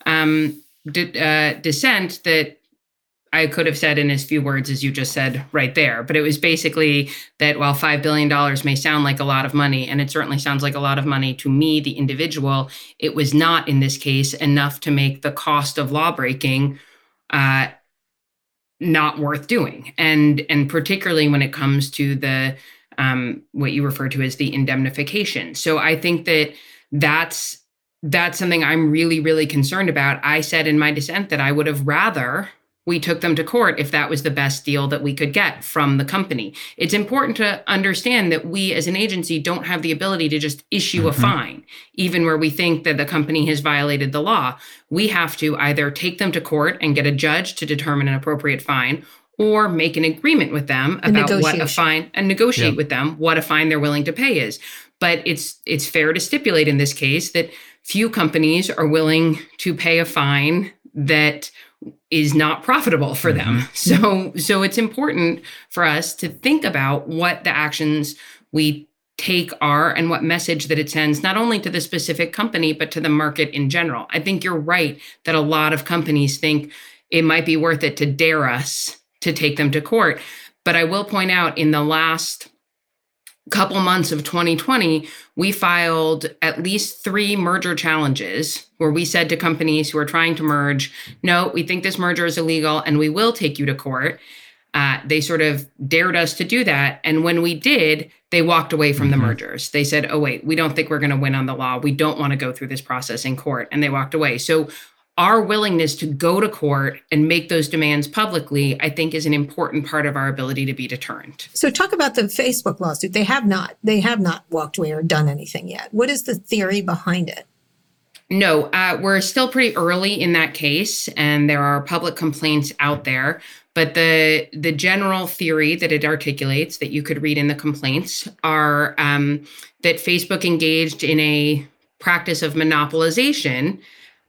dissent that I could have said in as few words as you just said right there. But it was basically that while $5 billion may sound like a lot of money, and it certainly sounds like a lot of money to me, the individual, it was not in this case enough to make the cost of lawbreaking not worth doing. And particularly when it comes to the what you refer to as the indemnification. So I think that's something I'm really, really concerned about. I said in my dissent that I would have rather we took them to court if that was the best deal that we could get from the company. It's important to understand that we as an agency don't have the ability to just issue a fine, even where we think that the company has violated the law. We have to either take them to court and get a judge to determine an appropriate fine, or make an agreement with them about what a fine and negotiate with them what a fine they're willing to pay is. But it's fair to stipulate in this case that few companies are willing to pay a fine that is not profitable for them. So it's important for us to think about what the actions we take are and what message that it sends, not only to the specific company, but to the market in general. I think you're right that a lot of companies think it might be worth it to dare us to take them to court. But I will point out in the last couple months of 2020, we filed at least 3 merger challenges where we said to companies who are trying to merge, no, we think this merger is illegal and we will take you to court. They sort of dared us to do that. And when we did, they walked away from the mergers. They said, oh, wait, we don't think we're going to win on the law. We don't want to go through this process in court. And they walked away. So our willingness to go to court and make those demands publicly, I think, is an important part of our ability to be deterrent. So talk about the Facebook lawsuit. They have not walked away or done anything yet. What is the theory behind it? No, we're still pretty early in that case, and there are public complaints out there. But the general theory that it articulates that you could read in the complaints are that Facebook engaged in a practice of monopolization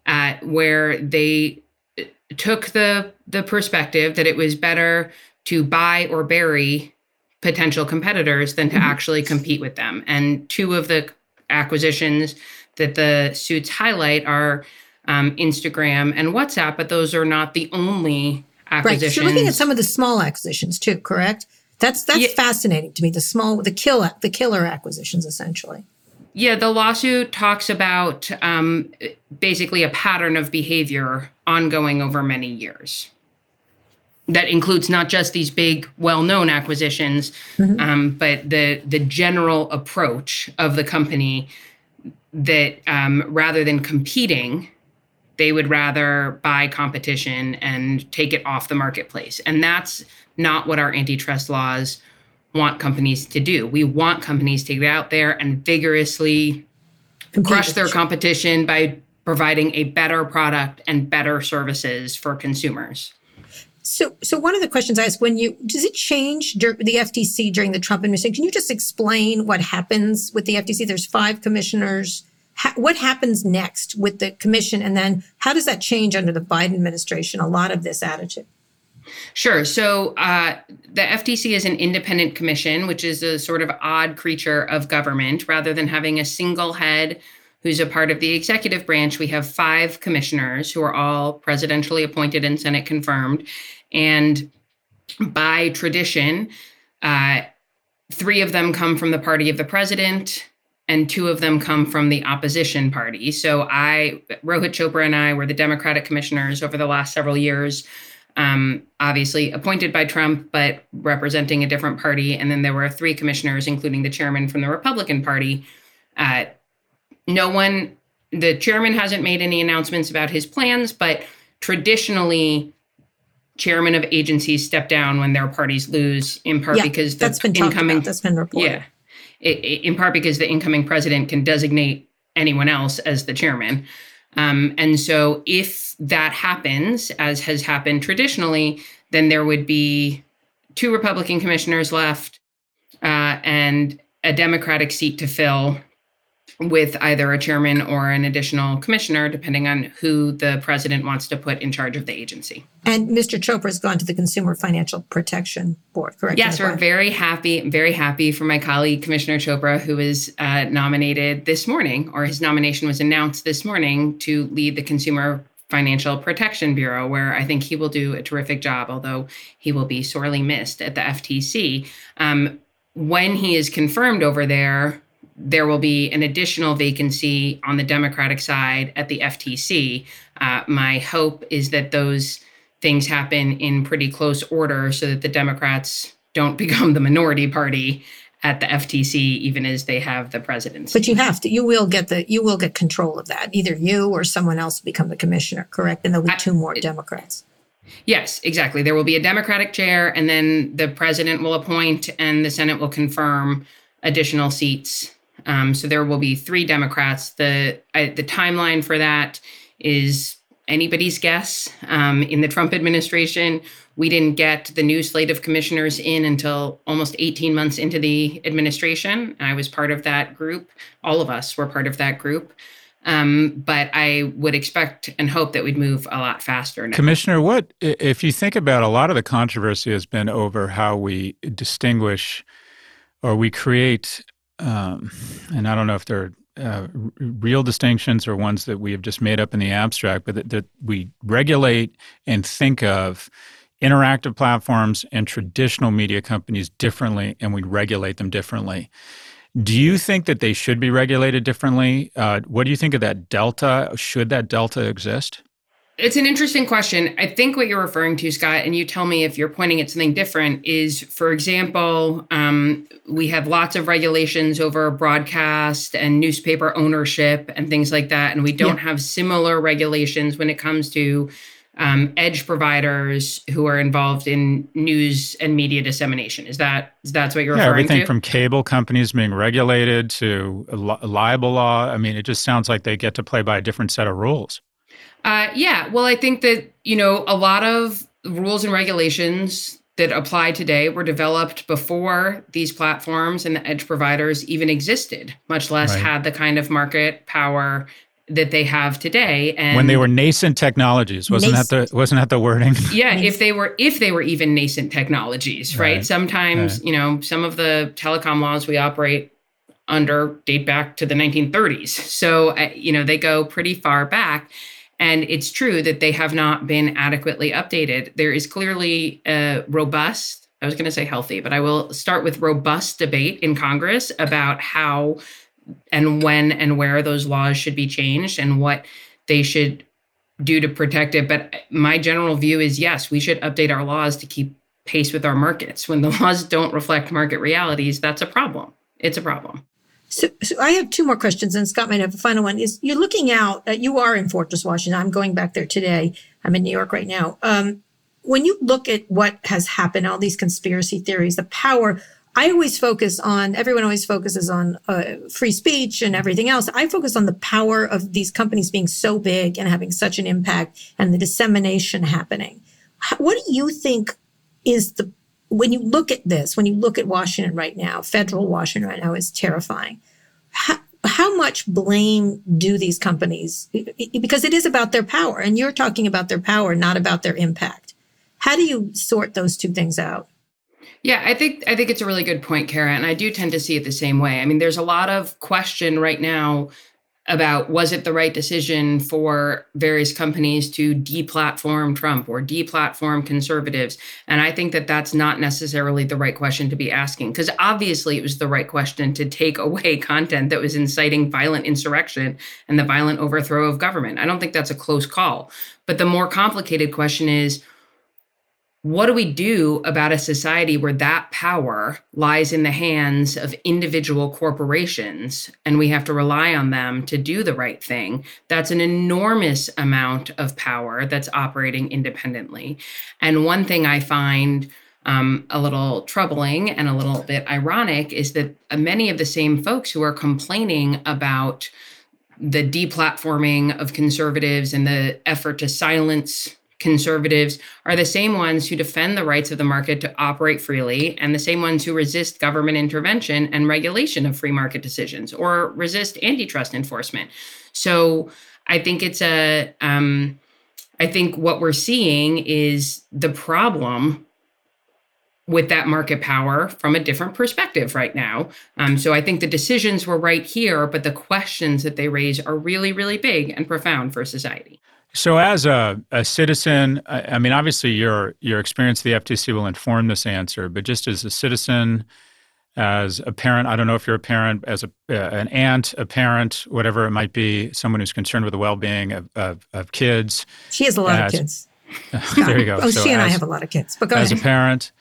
where they took the perspective that it was better to buy or bury potential competitors than to actually compete with them. And 2 of the acquisitions that the suits highlight are Instagram and WhatsApp, but those are not the only acquisitions. Right. So you're looking at some of the small acquisitions too, correct? That's fascinating to me. The killer acquisitions, essentially. Yeah, the lawsuit talks about basically a pattern of behavior ongoing over many years. That includes not just these big, well-known acquisitions, but the general approach of the company that rather than competing, they would rather buy competition and take it off the marketplace. And that's not what our antitrust laws want companies to do. We want companies to get out there and vigorously crush their competition by providing a better product and better services for consumers. So one of the questions I ask, does it change the FTC during the Trump administration? Can you just explain what happens with the FTC? There's 5 commissioners. What happens next with the commission? And then how does that change under the Biden administration? A lot of this attitude. Sure. So the FTC is an independent commission, which is a sort of odd creature of government. Rather than having a single head who's a part of the executive branch. We have 5 commissioners who are all presidentially appointed and Senate confirmed. And by tradition, 3 of them come from the party of the president, and 2 of them come from the opposition party. So Rohit Chopra and I were the Democratic commissioners over the last several years, obviously appointed by Trump, but representing a different party. And then there were 3 commissioners, including the chairman from the Republican Party. The chairman hasn't made any announcements about his plans, but traditionally, chairmen of agencies step down when their parties lose, in part because that's been reported. Yeah. In part because the incoming president can designate anyone else as the chairman. And so if that happens, as has happened traditionally, then there would be 2 Republican commissioners left and a Democratic seat to fill with either a chairman or an additional commissioner, depending on who the president wants to put in charge of the agency. And Mr. Chopra has gone to the Consumer Financial Protection Board, correct? Yes, we're very happy for my colleague, Commissioner Chopra, who was nominated this morning, or his nomination was announced this morning to lead the Consumer Financial Protection Bureau, where I think he will do a terrific job, although he will be sorely missed at the FTC. When he is confirmed over there, there will be an additional vacancy on the Democratic side at the FTC. My hope is that those things happen in pretty close order so that the Democrats don't become the minority party at the FTC, even as they have the presidency. But you will get control of that. Either you or someone else will become the commissioner, correct? And there'll be 2 more Democrats. Yes, exactly. There will be a Democratic chair, and then the president will appoint and the Senate will confirm additional seats. So there will be 3 Democrats. The timeline for that is anybody's guess. In the Trump administration, we didn't get the new slate of commissioners in until almost 18 months into the administration. I was part of that group. All of us were part of that group. But I would expect and hope that we'd move a lot faster now. Commissioner, if you think about, a lot of the controversy has been over how we distinguish or we create, and I don't know if they're real distinctions or ones that we have just made up in the abstract, but that we regulate and think of interactive platforms and traditional media companies differently, and we regulate them differently. Do you think that they should be regulated differently? What do you think of that delta? Should that delta exist? It's an interesting question. I think what you're referring to, Scott, and you tell me if you're pointing at something different, is, for example, we have lots of regulations over broadcast and newspaper ownership and things like that. And we don't have similar regulations when it comes to edge providers who are involved in news and media dissemination. That's what you're referring to? Everything from cable companies being regulated to libel law. I mean, it just sounds like they get to play by a different set of rules. Well, I think that, a lot of rules and regulations that apply today were developed before these platforms and the edge providers even existed, much less had the kind of market power that they have today. And when they were nascent technologies, wasn't that the wording? Yeah, if they were even nascent technologies, right? Sometimes, some of the telecom laws we operate under date back to the 1930s. So, they go pretty far back. And it's true that they have not been adequately updated. There is clearly a robust, I was going to say healthy, but I will start with robust debate in Congress about how and when and where those laws should be changed and what they should do to protect it. But my general view is, yes, we should update our laws to keep pace with our markets. When the laws don't reflect market realities, that's a problem. It's a problem. So I have 2 more questions, and Scott might have a final one. Is you're looking out, you are in Fortress, Washington. I'm going back there today. I'm in New York right now. When you look at what has happened, all these conspiracy theories, the power, everyone always focuses on free speech and everything else. I focus on the power of these companies being so big and having such an impact and the dissemination happening. What do you think is when you look at this, when you look at Washington right now, federal Washington right now is terrifying. How much blame do these companies, because it is about their power, and you're talking about their power, not about their impact. How do you sort those 2 things out? Yeah, I think it's a really good point, Kara, and I do tend to see it the same way. I mean, there's a lot of question right now about was it the right decision for various companies to deplatform Trump or deplatform conservatives? And I think that that's not necessarily the right question to be asking, because obviously it was the right question to take away content that was inciting violent insurrection and the violent overthrow of government. I don't think that's a close call. But the more complicated question is, what do we do about a society where that power lies in the hands of individual corporations and we have to rely on them to do the right thing? That's an enormous amount of power that's operating independently. And one thing I find a little troubling and a little bit ironic is that many of the same folks who are complaining about the deplatforming of conservatives and the effort to silence conservatives are the same ones who defend the rights of the market to operate freely and the same ones who resist government intervention and regulation of free market decisions or resist antitrust enforcement. So I think I think what we're seeing is the problem with that market power from a different perspective right now. So I think the decisions were right here, but the questions that they raise are really, really big and profound for society. So as a citizen, I mean, obviously your experience at the FTC will inform this answer, but just as a citizen, as a parent, I don't know if you're a parent, as an aunt, a parent, whatever it might be, someone who's concerned with the well-being of kids. She has a lot of kids. There you go. Oh, so she and I have a lot of kids, but go ahead. As a parent,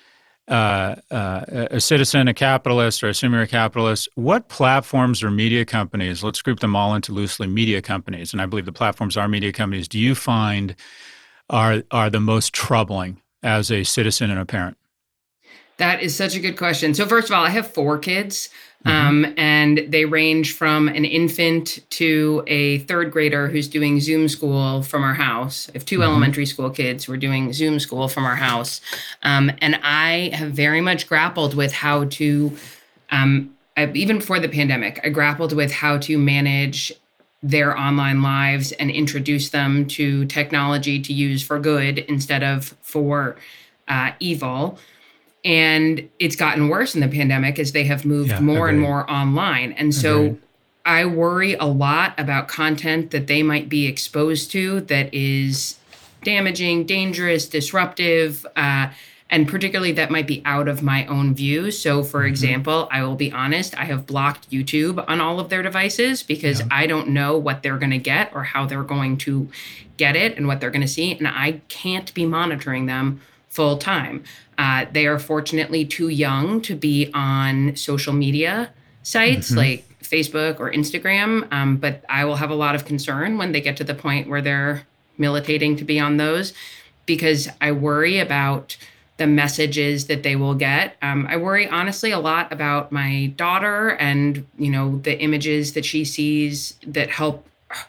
a citizen, a capitalist, or assume you're a capitalist, what platforms or media companies, let's group them all into loosely media companies, and I believe the platforms are media companies, do you find are the most troubling as a citizen and a parent? That is such a good question. So first of all, I have 4 kids, and they range from an infant to a 3rd grader who's doing Zoom school from our house. I have 2 elementary school kids who are doing Zoom school from our house. And I have very much grappled with how to, even before the pandemic, I grappled with how to manage their online lives and introduce them to technology to use for good instead of for evil. And it's gotten worse in the pandemic as they have moved more and more online. And so I worry a lot about content that they might be exposed to that is damaging, dangerous, disruptive, and particularly that might be out of my own view. So, for example, I will be honest, I have blocked YouTube on all of their devices because I don't know what they're going to get or how they're going to get it and what they're going to see. And I can't be monitoring them full time. They are fortunately too young to be on social media sites like Facebook or Instagram, but I will have a lot of concern when they get to the point where they're militating to be on those because I worry about the messages that they will get. I worry, honestly, a lot about my daughter and, the images that she sees that help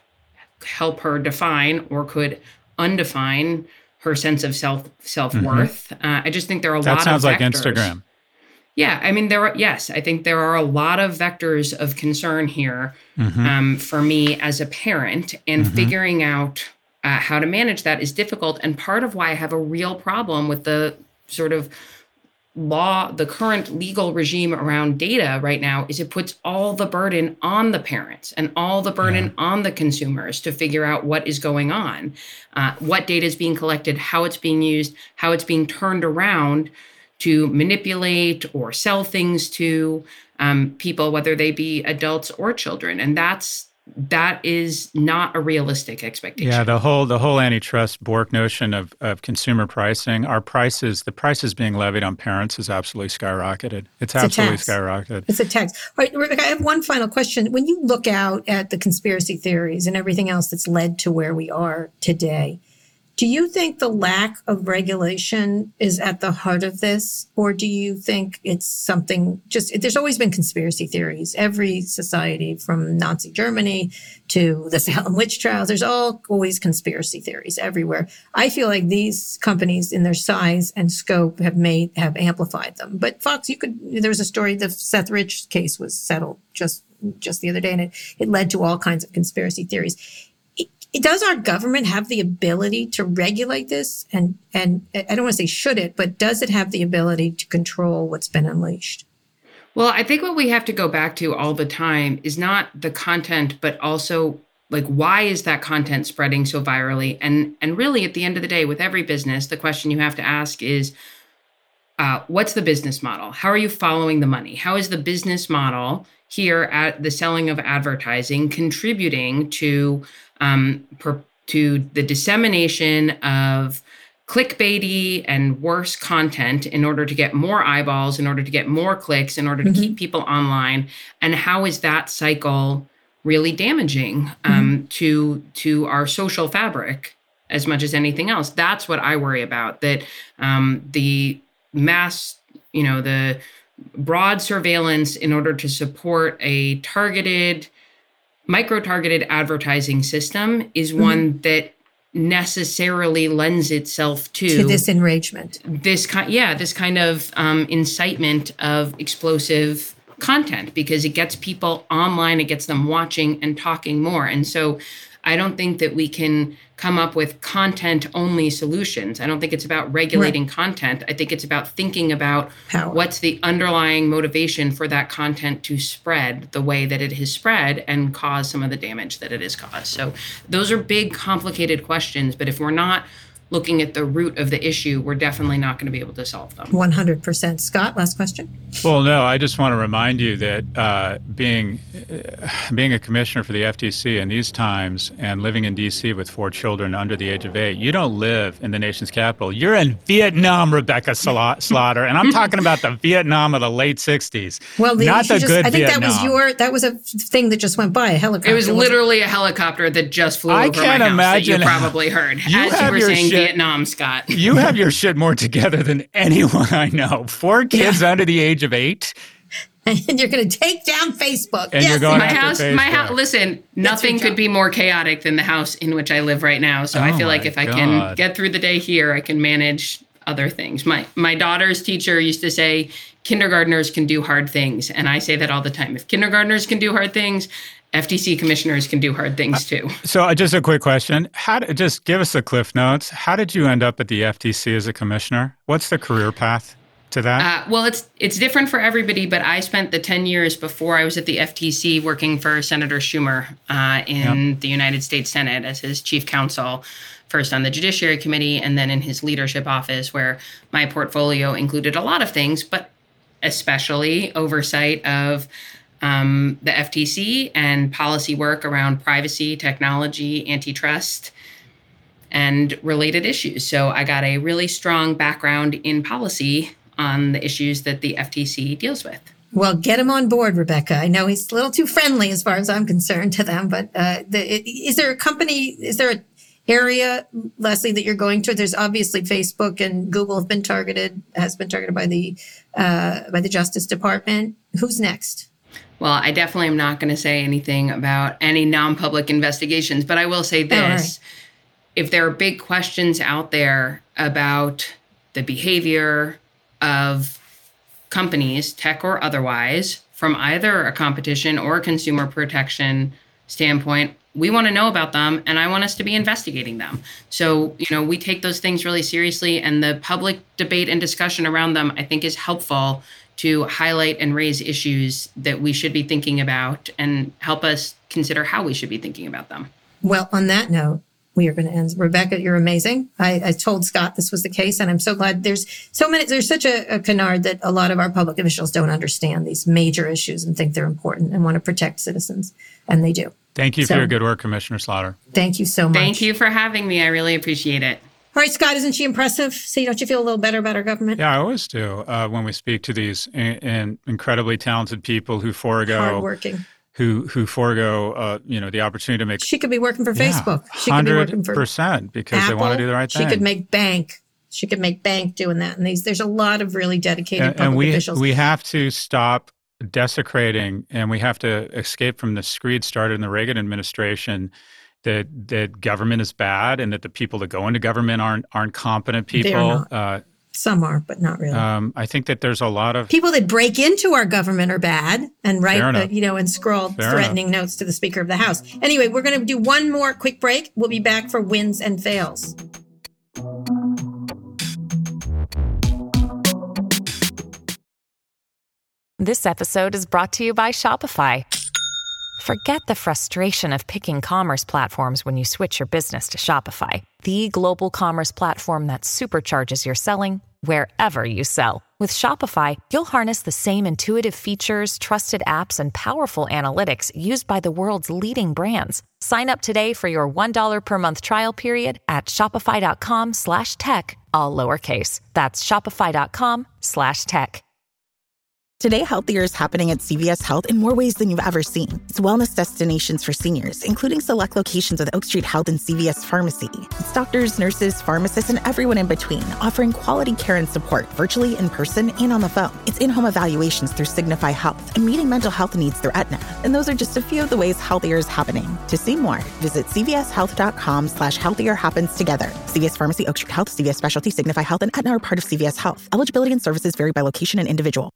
her define or could undefine her sense of self-worth. I just think there are a lot of vectors. That sounds like Instagram. Yeah, I mean, I think there are a lot of vectors of concern here for me as a parent, and figuring out how to manage that is difficult. And part of why I have a real problem with the sort of the current legal regime around data right now is it puts all the burden on the parents and all the burden on the consumers to figure out what is going on, what data is being collected, how it's being used, how it's being turned around to manipulate or sell things to people, whether they be adults or children. And that is not a realistic expectation. Yeah, the whole antitrust Bork notion of consumer pricing, the prices being levied on parents is absolutely skyrocketed. It's absolutely skyrocketed. It's a tax. All right, Rebecca, I have one final question. When you look out at the conspiracy theories and everything else that's led to where we are today, do you think the lack of regulation is at the heart of this? Or do you think it's something there's always been conspiracy theories. Every society from Nazi Germany to the Salem witch trials, there's always conspiracy theories everywhere. I feel like these companies in their size and scope have amplified them. But Fox, there was a story, the Seth Rich case was settled just the other day, and it led to all kinds of conspiracy theories. Does our government have the ability to regulate this? And I don't want to say should it, but does it have the ability to control what's been unleashed? Well, I think what we have to go back to all the time is not the content, but also like, why is that content spreading so virally? And really, at the end of the day, with every business, the question you have to ask is, what's the business model? How are you following the money? How is the business model here at the selling of advertising contributing to the dissemination of clickbaity and worse content in order to get more eyeballs, in order to get more clicks, in order to keep people online? And how is that cycle really damaging to our social fabric as much as anything else? That's what I worry about, that the mass, the broad surveillance in order to support a micro-targeted advertising system is one that necessarily lends itself to this enragement, this kind of incitement of explosive content, because it gets people online, it gets them watching and talking more. And so I don't think that we can come up with content-only solutions. I don't think it's about regulating content. I think it's about thinking about what's the underlying motivation for that content to spread the way that it has spread and cause some of the damage that it has caused. So those are big, complicated questions. But if we're not looking at the root of the issue, we're definitely not going to be able to solve them. 100%. Scott, last question. Well, no, I just want to remind you that being a commissioner for the FTC in these times and living in D.C. with 4 children under the age of 8, you don't live in the nation's capital. You're in Vietnam, Rebecca Slaughter, and I'm talking about the Vietnam of the late 60s. Well, not the good I think Vietnam. that was a thing that just went by, a helicopter. It was literally a helicopter that just flew over my house imagine that you probably heard. As you were saying Vietnam, Scott. You have your shit more together than anyone I know. 4 kids under the age of 8. And you're going to take down Facebook. And yes, you're going my house. Listen, nothing could be more chaotic than the house in which I live right now. So I feel like if I can get through the day here, I can manage other things. My daughter's teacher used to say, kindergartners can do hard things. And I say that all the time. If kindergartners can do hard things, FTC commissioners can do hard things too. So just a quick question. Just give us the Cliff Notes. How did you end up at the FTC as a commissioner? What's the career path to that? Well, it's different for everybody, but I spent the 10 years before I was at the FTC working for Senator Schumer in the United States Senate as his chief counsel, first on the Judiciary Committee and then in his leadership office, where my portfolio included a lot of things, but especially oversight of the FTC and policy work around privacy, technology, antitrust, and related issues. So I got a really strong background in policy on the issues that the FTC deals with. Well, get him on board, Rebecca. I know he's a little too friendly as far as I'm concerned to them, but is there an area, Leslie, that you're going to? There's obviously Facebook and Google has been targeted by the Justice Department. Who's next? Well, I definitely am not going to say anything about any non-public investigations, but I will say this. If there are big questions out there about the behavior of companies, tech or otherwise, from either a competition or consumer protection standpoint, we want to know about them, and I want us to be investigating them. So, we take those things really seriously, and the public debate and discussion around them, I think, is helpful to highlight and raise issues that we should be thinking about and help us consider how we should be thinking about them. Well, on that note, we are going to end. Rebecca, you're amazing. I told Scott this was the case, and I'm so glad there's such a canard that a lot of our public officials don't understand these major issues and think they're important and want to protect citizens, and they do. Thank you for your good work, Commissioner Slaughter. Thank you so much. Thank you for having me. I really appreciate it. All right, Scott, isn't she impressive? See, don't you feel a little better about our government? Yeah, I always do when we speak to these incredibly talented people who forego hardworking. Who forego the opportunity to make. She could be working for Facebook. She could be working for 100% because Apple. they want to do the right thing. She could make bank. She could make bank doing that. And there's a lot of really dedicated public officials. We have to stop desecrating, and we have to escape from the screed started in the Reagan administration that government is bad and that the people that go into government aren't competent people. They're not. Some are, but not really. I think that there's a lot of people that break into our government are bad and write, and scroll threatening notes to the Speaker of the House. Anyway, we're going to do one more quick break. We'll be back for wins and fails. This episode is brought to you by Shopify. Forget the frustration of picking commerce platforms when you switch your business to Shopify, the global commerce platform that supercharges your selling wherever you sell. With Shopify, you'll harness the same intuitive features, trusted apps, and powerful analytics used by the world's leading brands. Sign up today for your $1 per month trial period at shopify.com/tech, all lowercase. That's shopify.com/tech. Today, Healthier is happening at CVS Health in more ways than you've ever seen. It's wellness destinations for seniors, including select locations with Oak Street Health and CVS Pharmacy. It's doctors, nurses, pharmacists, and everyone in between, offering quality care and support virtually, in person, and on the phone. It's in-home evaluations through Signify Health and meeting mental health needs through Aetna. And those are just a few of the ways Healthier is happening. To see more, visit cvshealth.com/healthier happens together. CVS Pharmacy, Oak Street Health, CVS Specialty, Signify Health, and Aetna are part of CVS Health. Eligibility and services vary by location and individual.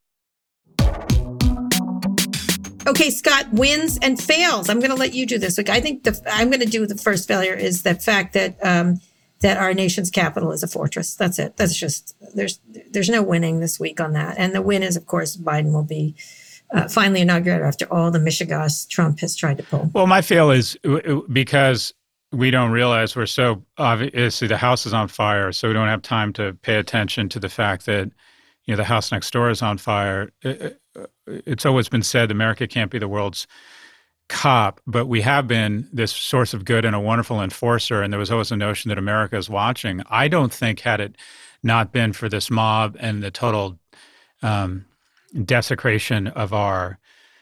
Okay, Scott, wins and fails. I'm going to let you do this. Like, I think I'm going to do the first failure is the fact that that our nation's capital is a fortress. That's it. That's just there's no winning this week on that. And the win is, of course, Biden will be finally inaugurated after all the mishigas Trump has tried to pull. Well, my fail is because we don't realize we're so obviously the house is on fire, so we don't have time to pay attention to the fact that the house next door is on fire. It's always been said America can't be the world's cop, but we have been this source of good and a wonderful enforcer, and there was always a notion that America is watching. I don't think had it not been for this mob and the total desecration of our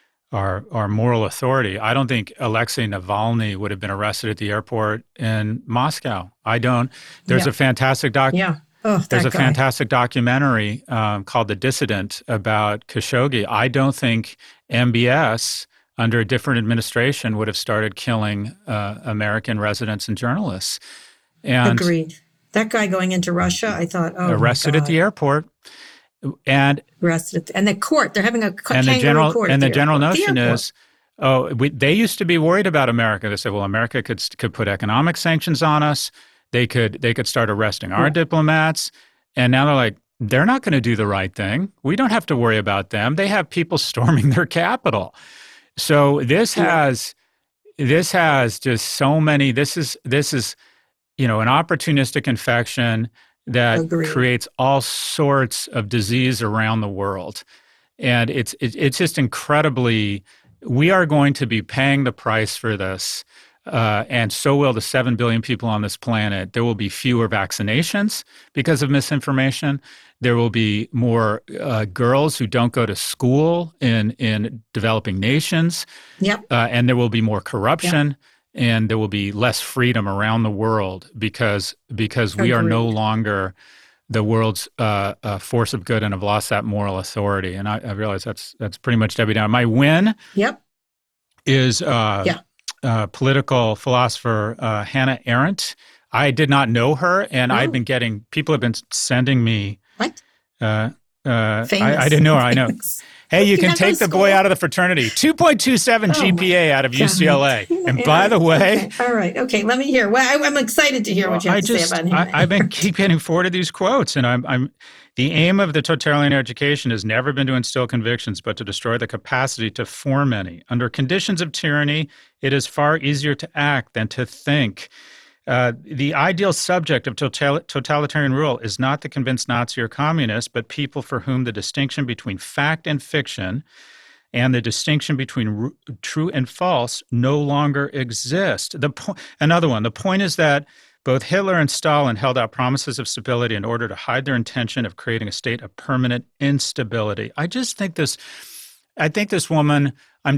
moral authority, I don't think Alexei Navalny would have been arrested at the airport in Moscow. I don't. There's a fantastic There's a fantastic documentary called The Dissident about Khashoggi. I don't think MBS, under a different administration, would have started killing American residents and journalists. And agreed. That guy going into Russia, I thought, arrested at the airport. And arrested and the court, they're having a general court. And the general notion is, they used to be worried about America. They said, well, America could put economic sanctions on us. They could start arresting our diplomats. And now they're like, they're not going to do the right thing. We don't have to worry about them. They have people storming their capital. So this has just so many, this is an opportunistic infection that creates all sorts of disease around the world. And it's just incredibly, we are going to be paying the price for this. And so will the 7 billion people on this planet. There will be fewer vaccinations because of misinformation. There will be more girls who don't go to school in developing nations. Yep. And there will be more corruption, and there will be less freedom around the world because we are no longer the world's force of good and have lost that moral authority. And I realize that's pretty much Debbie Downer. My win is political philosopher Hannah Arendt. I did not know her, and people have been sending me. What? I didn't know her. I know. Hey, you can take the boy out of the fraternity. 2.27 GPA out of UCLA. And by the way. Okay. All right. Okay. Let me hear. Well, I'm excited to hear what you have to say about him. I've been keep getting forwarded these quotes, and I'm the aim of the totalitarian education has never been to instill convictions, but to destroy the capacity to form any. Under conditions of tyranny, it is far easier to act than to think. The ideal subject of totalitarian rule is not the convinced Nazi or communist, but people for whom the distinction between fact and fiction and the distinction between true and false no longer exist. Another one, the point is that both Hitler and Stalin held out promises of stability in order to hide their intention of creating a state of permanent instability. I think this woman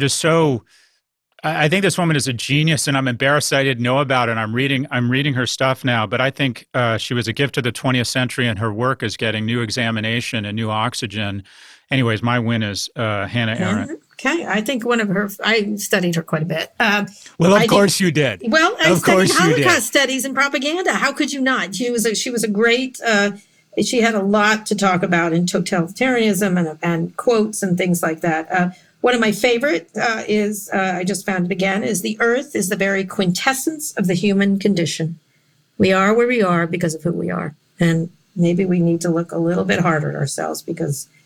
is a genius, and I'm embarrassed I didn't know about it. I'm reading her stuff now, but I think she was a gift to the 20th century, and her work is getting new examination and new oxygen. Anyways, my win is Hannah Arendt. Okay, I think I studied her quite a bit. Of course you did. Well, I studied Holocaust studies and propaganda. How could you not? She was a great. She had a lot to talk about in totalitarianism and quotes and things like that. One of my favorite is, I just found it again, is the earth is the very quintessence of the human condition. We are where we are because of who we are. And maybe we need to look a little bit harder at ourselves because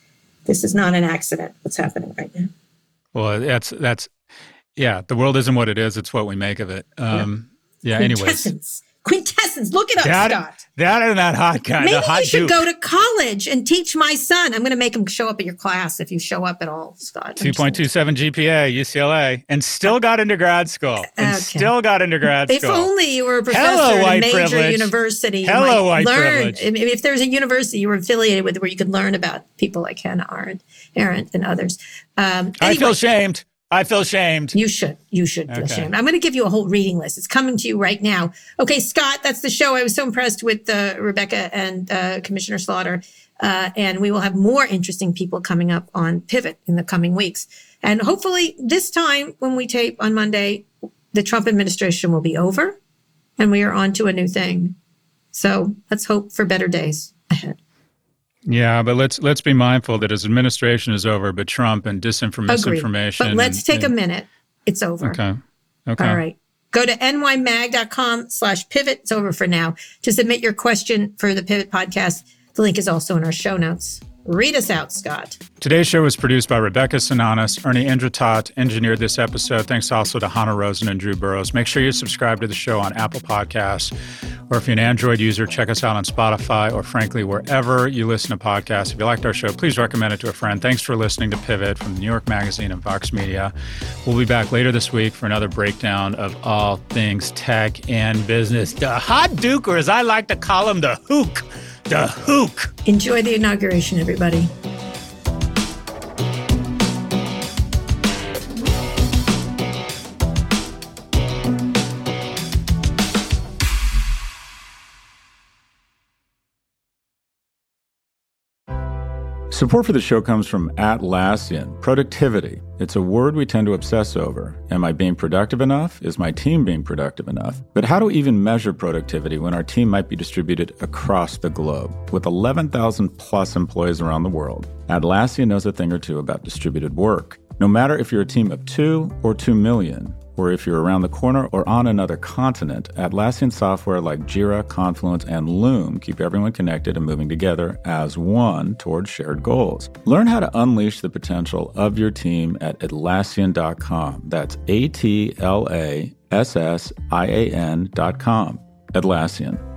This is not an accident, what's happening right now. Well, that's the world isn't what it is. It's what we make of it. Anyways. Quintessence. Look it up, Scott. That and that hot guy. Maybe you should go to college and teach my son. I'm going to make him show up at your class if you show up at all, Scott. 2.27 GPA, UCLA, and still got into grad school. If only you were a professor at a major university. Hello, white privilege. If there's a university you were affiliated with where you could learn about people like Hannah Arendt and others. Anyway, I feel shamed. You should feel shamed. I'm going to give you a whole reading list. It's coming to you right now. Okay, Scott, that's the show. I was so impressed with Rebecca and Commissioner Slaughter. And we will have more interesting people coming up on Pivot in the coming weeks. And hopefully this time when we tape on Monday, the Trump administration will be over and we are on to a new thing. So let's hope for better days ahead. Yeah, but let's be mindful that his administration is over, but Trump and misinformation. But let's take a minute. It's over. Okay. All right. Go to nymag.com/pivot. It's over for now. To submit your question for the Pivot podcast, the link is also in our show notes. Read us out, Scott. Today's show was produced by Rebecca Sananas. Ernie Indratat engineered this episode. Thanks also to Hannah Rosen and Drew Burrows. Make sure you subscribe to the show on Apple Podcasts, or if you're an Android user, check us out on Spotify, or frankly, wherever you listen to podcasts. If you liked our show, please recommend it to a friend. Thanks for listening to Pivot from the New York Magazine and Vox Media. We'll be back later this week for another breakdown of all things tech and business. The hot duke, or as I like to call him, the hook. The hook. Enjoy the inauguration, everybody. Support for the show comes from Atlassian. Productivity. It's a word we tend to obsess over. Am I being productive enough? Is my team being productive enough? But how do we even measure productivity when our team might be distributed across the globe? With 11,000 plus employees around the world, Atlassian knows a thing or two about distributed work. No matter if you're a team of 2 or 2 million, or if you're around the corner or on another continent, Atlassian software like Jira, Confluence, and Loom keep everyone connected and moving together as one towards shared goals. Learn how to unleash the potential of your team at Atlassian.com. That's Atlassian.com. Atlassian.